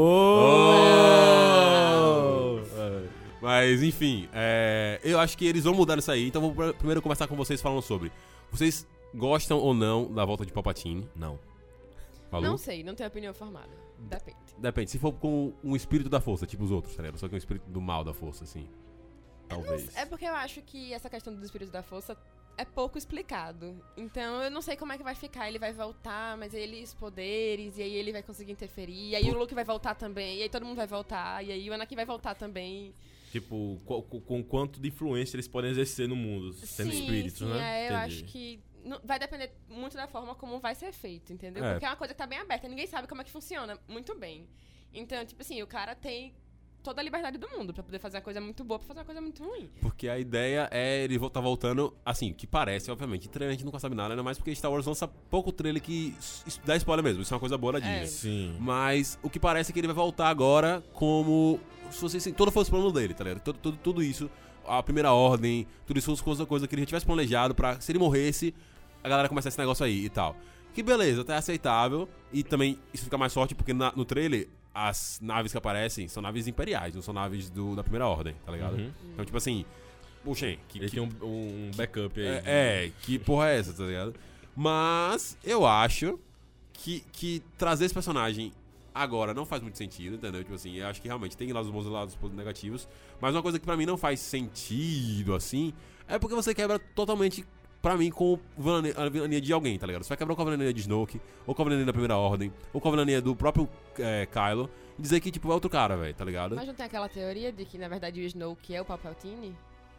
Oh! É. Mas, enfim, é, eu acho que eles vão mudar isso aí. Então, vou pr- primeiro começar com vocês falando sobre. Vocês gostam ou não da volta de Palpatine? Não. Malu? Não sei, não tenho opinião formada. Depende. Depende. Se for com um espírito da força, tipo os outros, tá ligado? Só que um espírito do mal da força, assim. Talvez. É porque eu acho que essa questão dos espíritos da força é pouco explicado. Então eu não sei como é que vai ficar. Ele vai voltar, mas aí ele os poderes, e aí ele vai conseguir interferir. E aí Por- o Luke vai voltar também, e aí todo mundo vai voltar, e aí o Anakin vai voltar também. Tipo, co- co- com quanto de influência eles podem exercer no mundo, sendo sim, espíritos, sim, né? É, eu Entendi. acho que não- vai depender muito da forma como vai ser feito, entendeu? É. Porque é uma coisa que tá bem aberta, ninguém sabe como é que funciona muito bem. Então, tipo assim, o cara tem toda a liberdade do mundo pra poder fazer uma coisa muito boa, pra fazer uma coisa muito ruim. Porque a ideia é ele vo- tá voltando, assim, que parece, obviamente. Trailer a gente nunca sabe nada, ainda mais porque Star Wars lança pouco trailer que s- isso dá spoiler mesmo. Isso é uma coisa boa da Disney. É. Sim. Mas o que parece é que ele vai voltar agora como se fosse assim, todo fosse plano dele, tá ligado? Tudo, tudo, tudo isso, a primeira ordem, tudo isso fosse coisa, coisa que ele já tivesse planejado pra, se ele morresse, a galera começar esse negócio aí e tal. Que beleza, até aceitável. E também isso fica mais forte porque na, no trailer as naves que aparecem são naves imperiais, não são naves do, da Primeira Ordem, tá ligado? Uhum. Então, tipo assim, puxa aí. Que, Ele que, tem um, um backup aí. é, é, que porra é essa, tá ligado? Mas eu acho que, que trazer esse personagem agora não faz muito sentido, entendeu? Tipo assim, eu acho que realmente tem lados bons e lados negativos. Mas uma coisa que pra mim não faz sentido, assim, é porque você quebra totalmente, pra mim, com a vilania de alguém, tá ligado? Você vai quebrar com a vilania de Snoke, ou com a vilania da Primeira Ordem, ou com a vilania do próprio é, Kylo, e dizer que, tipo, é outro cara, velho, tá ligado? Mas não tem aquela teoria de que, na verdade, o Snoke é o Palpatine?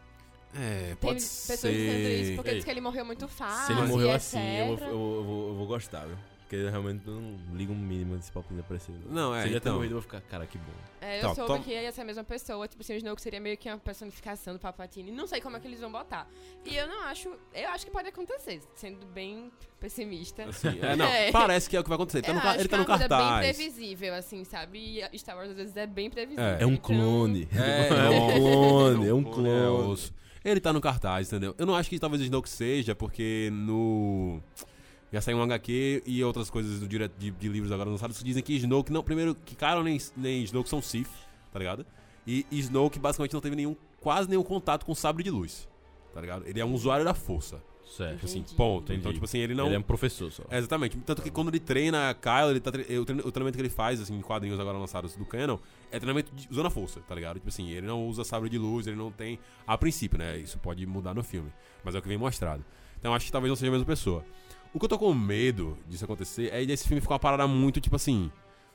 É, Tem pode pessoas ser. dizendo isso, porque Ei, diz que ele morreu muito fácil. Se ele morreu e assim, eu vou, etcétera. eu, vou, eu, vou, eu vou gostar, viu? Porque eu realmente não ligo o mínimo desse Palpatine aparecer. Não, é, Se ele já ter então. morrido, eu vou ficar, cara, que bom. É, eu Tá, soube tom- que ia ser a mesma pessoa, tipo assim, o Snoke seria meio que uma personificação do Palpatine. Não sei como é que eles vão botar. E eu não acho, eu acho que pode acontecer, sendo bem pessimista. Assim, é, não, É. parece que é o que vai acontecer. Ele tá Eu no, ca- acho ele que tá é no uma coisa bem cartaz. previsível, assim, sabe? E Star Wars às vezes é bem previsível. É. É um então- clone. É, É um clone, é um é clone. osso. Ele tá no cartaz, entendeu? Eu não acho que talvez o Snoke seja, porque no... Já saiu um H Q e outras coisas do direto de, de livros agora lançados que dizem que Snoke não... Primeiro, que Kylo nem, nem Snoke são Sith, tá ligado? E, e Snoke basicamente não teve nenhum, quase nenhum contato com o sabre de luz, tá ligado? Ele é um usuário da força, Certo. assim, Entendi. ponto. Entendi. Então, tipo assim, ele não... Ele é um professor só. É, exatamente. Tanto que quando ele treina Kylo, ele tá tre- o, treino- o treinamento que ele faz, assim, em quadrinhos agora lançados do Canon, é treinamento de- usando a força, tá ligado? Tipo assim, ele não usa sabre de luz, ele não tem... A princípio, né? Isso pode mudar no filme. Mas é o que vem mostrado. Então acho que talvez não seja a mesma pessoa. O que eu tô com medo disso acontecer é desse filme ficar uma parada muito, tipo assim...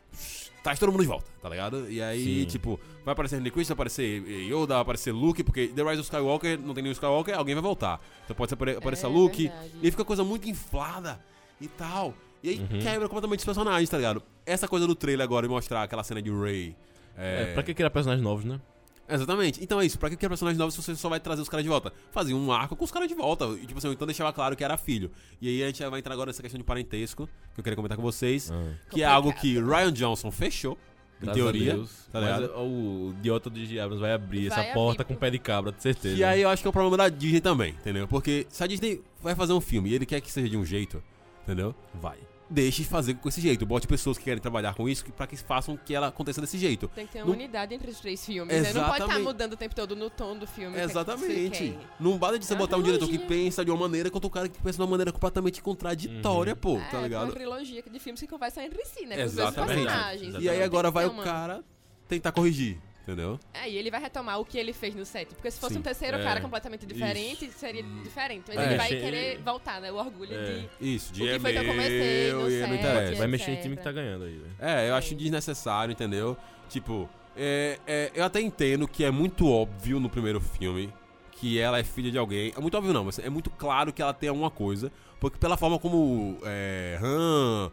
Traz todo mundo de volta, tá ligado? E aí, Sim. tipo, vai aparecer Henry Christian, vai aparecer Yoda, vai aparecer Luke, porque The Rise of Skywalker, não tem nenhum Skywalker, alguém vai voltar. Então pode apare- aparecer É Luke, verdade. e aí fica coisa muito inflada e tal. E aí Uhum. quebra completamente os personagens, tá ligado? Essa coisa do trailer agora e mostrar aquela cena de Rey. É, É, pra que criar personagens novos, né? Exatamente. Então é isso. Pra que criar personagens novos se você só vai trazer os caras de volta? Fazia um arco com os caras de volta. E, tipo assim, então deixava claro que era filho. E aí a gente vai entrar agora nessa questão de parentesco, que eu queria comentar com vocês. Ah. Que é algo que Ryan Johnson fechou, em Graças teoria. a Deus. tá Mas ligado? o idiota do J J Abrams vai abrir Vai essa porta abrir, com pé de cabra, de certeza. E aí eu acho que é o problema da Disney também, entendeu? Porque se a Disney vai fazer um filme e ele quer que seja de um jeito, entendeu? Vai. Deixe fazer com esse jeito. Bote pessoas que querem trabalhar com isso que- pra que façam que ela aconteça desse jeito. Tem que ter uma Não- unidade entre os três filmes, né? Não pode estar Exatamente. mudando o tempo todo no tom do filme. que é que você Exatamente. quer. Não basta de você É uma botar um diretor que trilogia. pensa de uma maneira contra o cara que pensa de uma maneira completamente contraditória, Uhum. pô, É, tá ligado? uma trilogia de filmes que conversam entre si, né? Com os Exatamente. dois personagens. E aí agora vai Tem o uma- cara tentar corrigir, entendeu? É, e ele vai retomar o que ele fez no set. Porque se fosse Sim. um terceiro É. cara completamente diferente, seria diferente. Mas É. ele vai Che- querer voltar, né? O orgulho É. de... Isso, de O que é foi que eu comecei meu no e não set, interessa. Vai mexer em etcétera. time que tá ganhando aí, velho. É, eu acho desnecessário, entendeu? Tipo, é, é, eu até entendo que é muito óbvio no primeiro filme que ela é filha de alguém. É muito óbvio não, mas é muito claro que ela tem alguma coisa. Porque pela forma como é, Han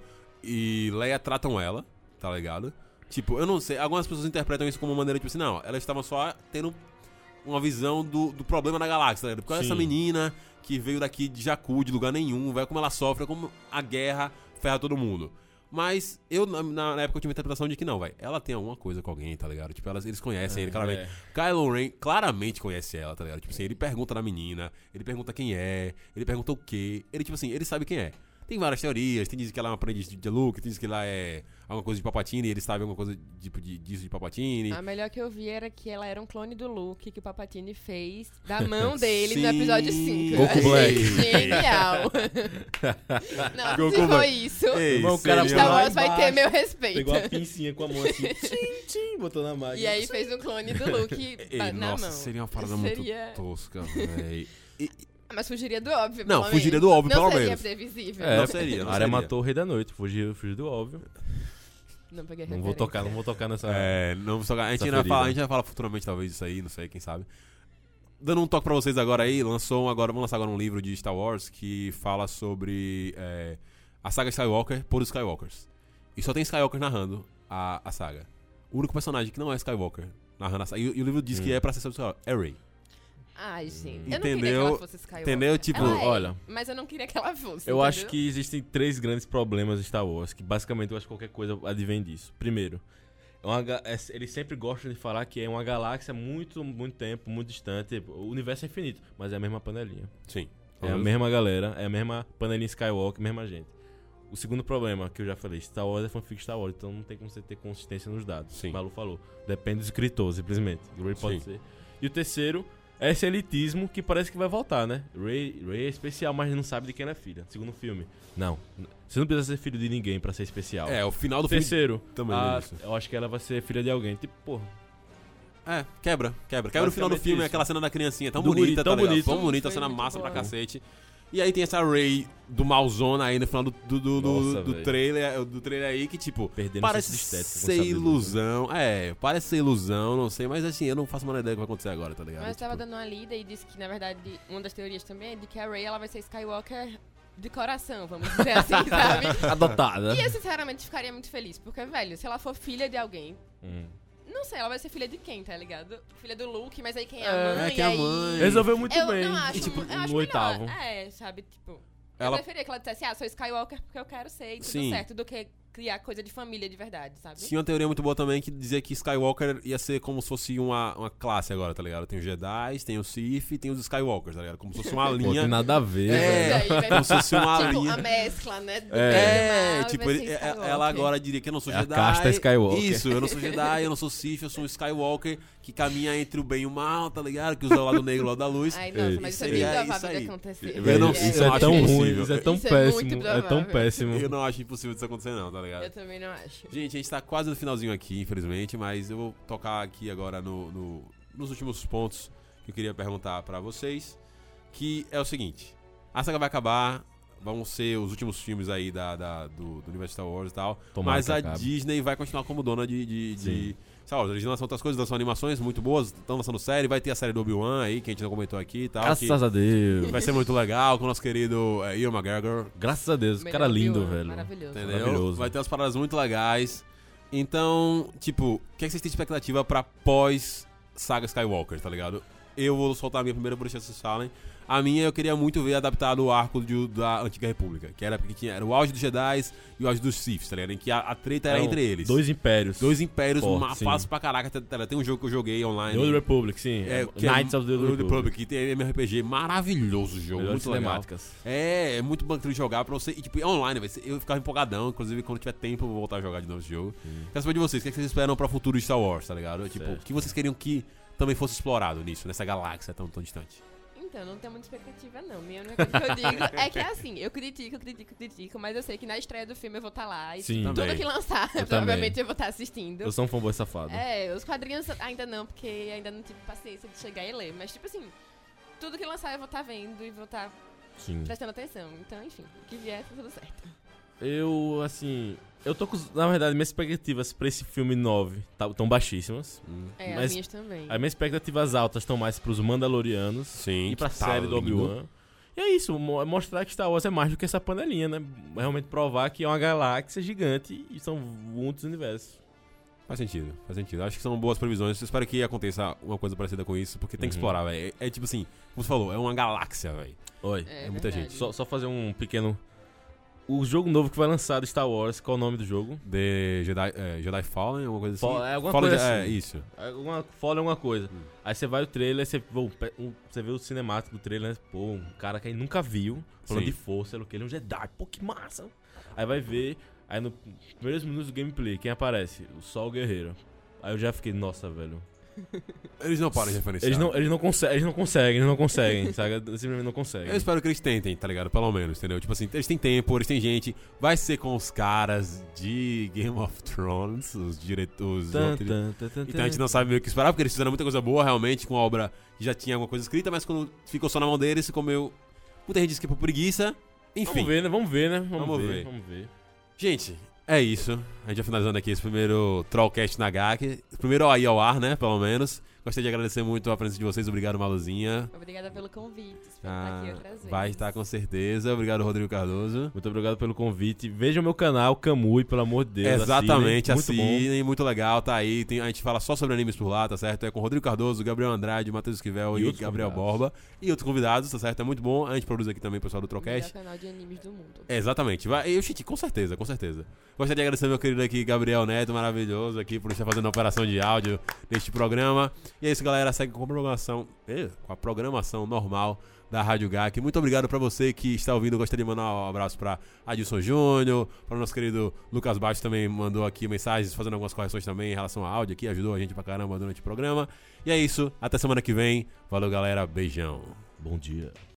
e Leia tratam ela, tá ligado? Tipo, eu não sei, algumas pessoas interpretam isso como uma maneira, tipo assim, não, elas estavam só tendo uma visão do, do problema na galáxia, tá ligado? Porque olha essa Sim. menina que veio daqui de Jakku, de lugar nenhum, vai como ela sofre, como a guerra ferra todo mundo. Mas eu, na, na época, eu tive a interpretação de que não, vai. Ela tem alguma coisa com alguém, tá ligado? Tipo, elas, eles conhecem ele, claramente. É. Kylo Ren claramente conhece ela, tá ligado? Tipo assim, ele pergunta na menina, ele pergunta quem é, ele pergunta o quê. Ele, tipo assim, ele sabe quem é. Tem várias teorias, tem diz que ela é uma aprendiz de Luke, tem diz que ela é alguma coisa de Palpatine, e ele sabe alguma coisa tipo de, disso de Palpatine. A melhor que eu vi era que ela era um clone do Luke que o Palpatine fez da mão dele no Sim. episódio cinco. Goku Eu achei Black. Genial. Não, Goku se for Black. isso, Ei, Irmão, o cara seria Star lá Wars vai ter embaixo, meu respeito. Pegou a pincinha com a mão assim, tchim, tchim, botou na máquina. E aí fez um clone do Luke Ei, ba- na nossa, mão. seria uma parada Seria- muito tosca, véi. E- Mas fugiria do óbvio, Não, pelo fugiria menos. do óbvio, não pelo seria menos. previsível. É, Não seria, não a área seria. matou o Rei da Noite, fugiu, fugiu do óbvio. Não peguei Não vou referência. tocar, não vou tocar nessa... É, não vou tocar. A gente, Essa ainda vai ferida. falar, a gente vai falar futuramente, talvez, isso aí, não sei, quem sabe. Dando um toque pra vocês agora aí, lançou um agora, vamos lançar agora um livro de Star Wars que fala sobre é, a saga Skywalker por Skywalkers. E só tem Skywalker narrando a, a saga. O único personagem que não é Skywalker narrando a saga. E, e o livro diz Hum. que é pra ser sobre Skywalker. É Rey. Ai, gente. Eu não Entendeu? queria que ela fosse Skywalker. Entendeu? Tipo, Ela é, olha, mas eu não queria que ela fosse. Eu entendeu? acho que existem três grandes problemas de Star Wars, que basicamente eu acho que qualquer coisa advém disso. Primeiro, é uma ga- é- eles sempre gostam de falar que é uma galáxia muito, muito tempo, muito distante. O universo é infinito, mas é a mesma panelinha. Sim. É a mesma galera, é a mesma panelinha Skywalker, mesma gente. o segundo problema que eu já falei, Star Wars é fanfic Star Wars, então não tem como você ter consistência nos dados. Sim. O Malu falou. Depende do escritor, simplesmente. O Rey pode Sim. ser. E o terceiro é esse elitismo que parece que vai voltar, né? Rey, Rey é especial, mas não sabe de quem ela é filha. Segundo filme, não. Você não precisa ser filho de ninguém pra ser especial. É, o final do Terceiro, filme também a- é isso. eu acho que ela vai ser filha de alguém. Tipo, porra. É, quebra, quebra. Quebra o final do Basicamente filme, isso. aquela cena da criancinha tão Do guri, bonita, tão tá ligado? bonito. Tão bonita, a Foi cena muito massa boa. pra cacete. E aí tem essa Rey do malzona aí no final do, do, do, do- Nossa, do velho. trailer, do trailer aí que, tipo, Perdendo parece senso de estética com ser essa beleza. ilusão. É, parece ser ilusão, não sei, mas assim, eu não faço a menor ideia do que vai acontecer agora, tá ligado? Mas eu tava Tipo, dando uma lida e disse que, na verdade, uma das teorias também é de que a Rey ela vai ser Skywalker de coração, vamos dizer assim, sabe? Adotada. E eu, sinceramente, ficaria muito feliz, porque, velho, se ela for filha de alguém, Hum. não sei, ela vai ser filha de quem, tá ligado? Filha do Luke, mas aí quem é É, a mãe? é, quem é a aí... mãe. Resolveu muito Eu bem. não acho, E, tipo, eu acho no melhor. oitavo. É, sabe, tipo... Ela- Eu preferia que ela dissesse, ah, sou Skywalker porque eu quero ser e tudo Sim. certo, do que criar coisa de família de verdade, sabe? Tinha uma teoria muito boa também que dizia que Skywalker ia ser como se fosse uma, uma classe agora, tá ligado? Tem os Jedi, tem os Sith e tem os Skywalkers, tá ligado? Como se fosse uma Pô, linha. tem nada a ver, É, velho. Daí vai- como se fosse uma tipo, linha. a mescla, né? Do É. bem e do É, mal, tipo, vai ele- ser é- Skywalker. ela agora diria que eu não sou É a Jedi. casta Skywalker. Isso, eu não sou Jedi, eu não sou Sith, eu sou um Skywalker que caminha entre o bem e o mal, tá ligado? Que usa o lado negro e o lado da luz. Ai, nossa, mas isso é bem Seria provável isso de aí. acontecer. Eu Velho, não- isso eu é acho tão impossível. ruim, isso é tão Isso é muito péssimo. É, provável. tão péssimo. Eu não acho impossível disso acontecer não, tá ligado? Eu também não acho. Gente, a gente tá quase no finalzinho aqui, infelizmente, mas eu vou tocar aqui agora no, no- nos últimos pontos que eu queria perguntar pra vocês, que é o seguinte, a saga vai acabar, vão ser os últimos filmes aí da, da- do, do universo Star Wars e tal, Tomara mas que a acabe. Disney vai continuar como dona de, de, de Sim. Star Wars. Eles lançam outras coisas, lançam animações muito boas, estão lançando série, vai ter a série do Obi-Wan aí, que a gente não comentou aqui e tal, que Graças a Deus. vai ser muito legal, com o nosso querido é, Ian McGregor. Graças a Deus. Melhor Cara lindo, Obi-Wan, velho. Maravilhoso. Entendeu? Maravilhoso. Vai ter umas paradas muito legais. Então, tipo, o que, é que vocês têm de expectativa pra pós-saga Skywalker, tá ligado? Eu vou soltar a minha primeira por vocês falem. A minha eu queria muito ver adaptado o arco de- da Antiga República, que era porque tinha era o auge dos Jedi e o auge dos Sith, tá ligado? Em que a, a treta era Eram entre eles. Dois impérios. Dois impérios, Forte, uma sim. fase pra caraca. Tá- tá- Tem um jogo que eu joguei online. The Old Republic, sim. É, É, que é Knights of the Old Old Republic. que tem M R P G maravilhoso o jogo, Melhores muito legal. cinemáticas. É, é muito bacana de jogar pra você. E tipo, é online, vai ser- eu ficava empolgadão. Inclusive, quando tiver tempo, eu vou voltar a jogar de novo esse jogo. Quero saber de vocês, o que, é que vocês esperam pra futuro de Star Wars, tá ligado? Tipo, Certo. o que vocês queriam que também fosse explorado nisso, nessa galáxia tão, tão distante? Então, não tenho muita expectativa, não. Minha única coisa que eu digo é que é assim, eu critico, critico, critico, mas eu sei que na estreia do filme eu vou estar lá. E Sim. tudo Também. que lançar, Eu provavelmente também. eu vou estar assistindo. Eu sou um fanboy safado. É, os quadrinhos ainda não, porque ainda não tive paciência de chegar e ler. Mas, tipo assim, tudo que lançar eu vou estar vendo e vou estar Sim. prestando atenção. Então, enfim, o que vier, tá tudo certo. Eu, assim... Eu tô com... Na verdade, minhas expectativas pra esse filme nove tão baixíssimas. É, Mas as minhas também. As minhas expectativas altas estão mais pros Mandalorianos. Sim, E pra que tá série do lindo. Obi-Wan. E é isso, mo- mostrar que Star Wars é mais do que essa panelinha, né? Realmente provar que é uma galáxia gigante e são muitos universos. Faz sentido, faz sentido. Acho que são boas previsões. Eu espero que aconteça uma coisa parecida com isso, porque tem que Uhum. explorar, velho. É, é tipo assim, como você falou, é uma galáxia, velho. Oi. É, é muita verdade. gente. Só, só fazer um pequeno... O jogo novo que vai lançar de Star Wars, qual é o nome do jogo? The Jedi, é, Jedi Fallen, alguma coisa assim. Fall- é alguma Fallen coisa Je- assim. É, isso. Alguma, fala alguma coisa. Hum. Aí você vai o trailer, você, pô, pe- um- você vê o cinemático do trailer, né? Pô, um cara que aí nunca viu, falando Sim. de força, sei lá o que, ele é um Jedi, pô, que massa. Aí vai ver, aí nos primeiros minutos do gameplay, quem aparece? O Sol Guerreiro. Aí eu já fiquei, nossa, velho. Eles não param de referenciar. Eles não, eles não conseguem, eles não conseguem, eles não conseguem, sabe? Eles simplesmente não conseguem. Eu espero que eles tentem, tá ligado? Pelo menos, entendeu? Tipo assim, eles têm tempo, eles têm gente. Vai ser com os caras de Game of Thrones, os diretores. Tan, tan, tan, tan, Então a gente não sabe meio o que esperar, porque eles fizeram muita coisa boa realmente com a obra que já tinha alguma coisa escrita, mas quando ficou só na mão deles, ficou meio. Muita gente disse que é por preguiça. Enfim. Vamos ver, né? Vamos ver, né? Vamos, Vamos ver, ver. Vamos ver. Gente, é isso. A gente vai finalizando aqui esse primeiro Trollcast na H A C. Primeiro aí ao ar, né? Pelo menos. Gostei de agradecer muito a presença de vocês. Obrigado, Maluzinha. Obrigada pelo convite. Espero estar Ah, aqui outras vezes. vai estar com certeza. Obrigado, Rodrigo Cardoso. Muito obrigado pelo convite. Veja o meu canal, Kamui, pelo amor de Deus. Exatamente, assinem. Muito bom. assinem, muito legal, tá aí. Tem- a gente fala só sobre animes por lá, tá certo? É com Rodrigo Cardoso, Gabriel Andrade, Matheus Esquivel E e, outros Gabriel convidados. Borba. E outros convidados, tá certo? É muito bom. A gente produz aqui também o pessoal do O melhor Trollcast. canal de animes do mundo. Exatamente. Vai, eu, gente, com certeza, com certeza. Gostaria de agradecer meu querido aqui, Gabriel Neto, maravilhoso aqui, por estar fazendo a operação de áudio neste programa. E é isso, galera. Segue com a programação, eh, com a programação normal da Rádio G A C. Muito obrigado pra você que está ouvindo. Eu gostaria de mandar um abraço pra Adilson Júnior, para o nosso querido Lucas Baixo, também mandou aqui mensagens, fazendo algumas correções também em relação ao áudio aqui, ajudou a gente pra caramba durante o programa. E é isso, até semana que vem. Valeu, galera. Beijão. Bom dia.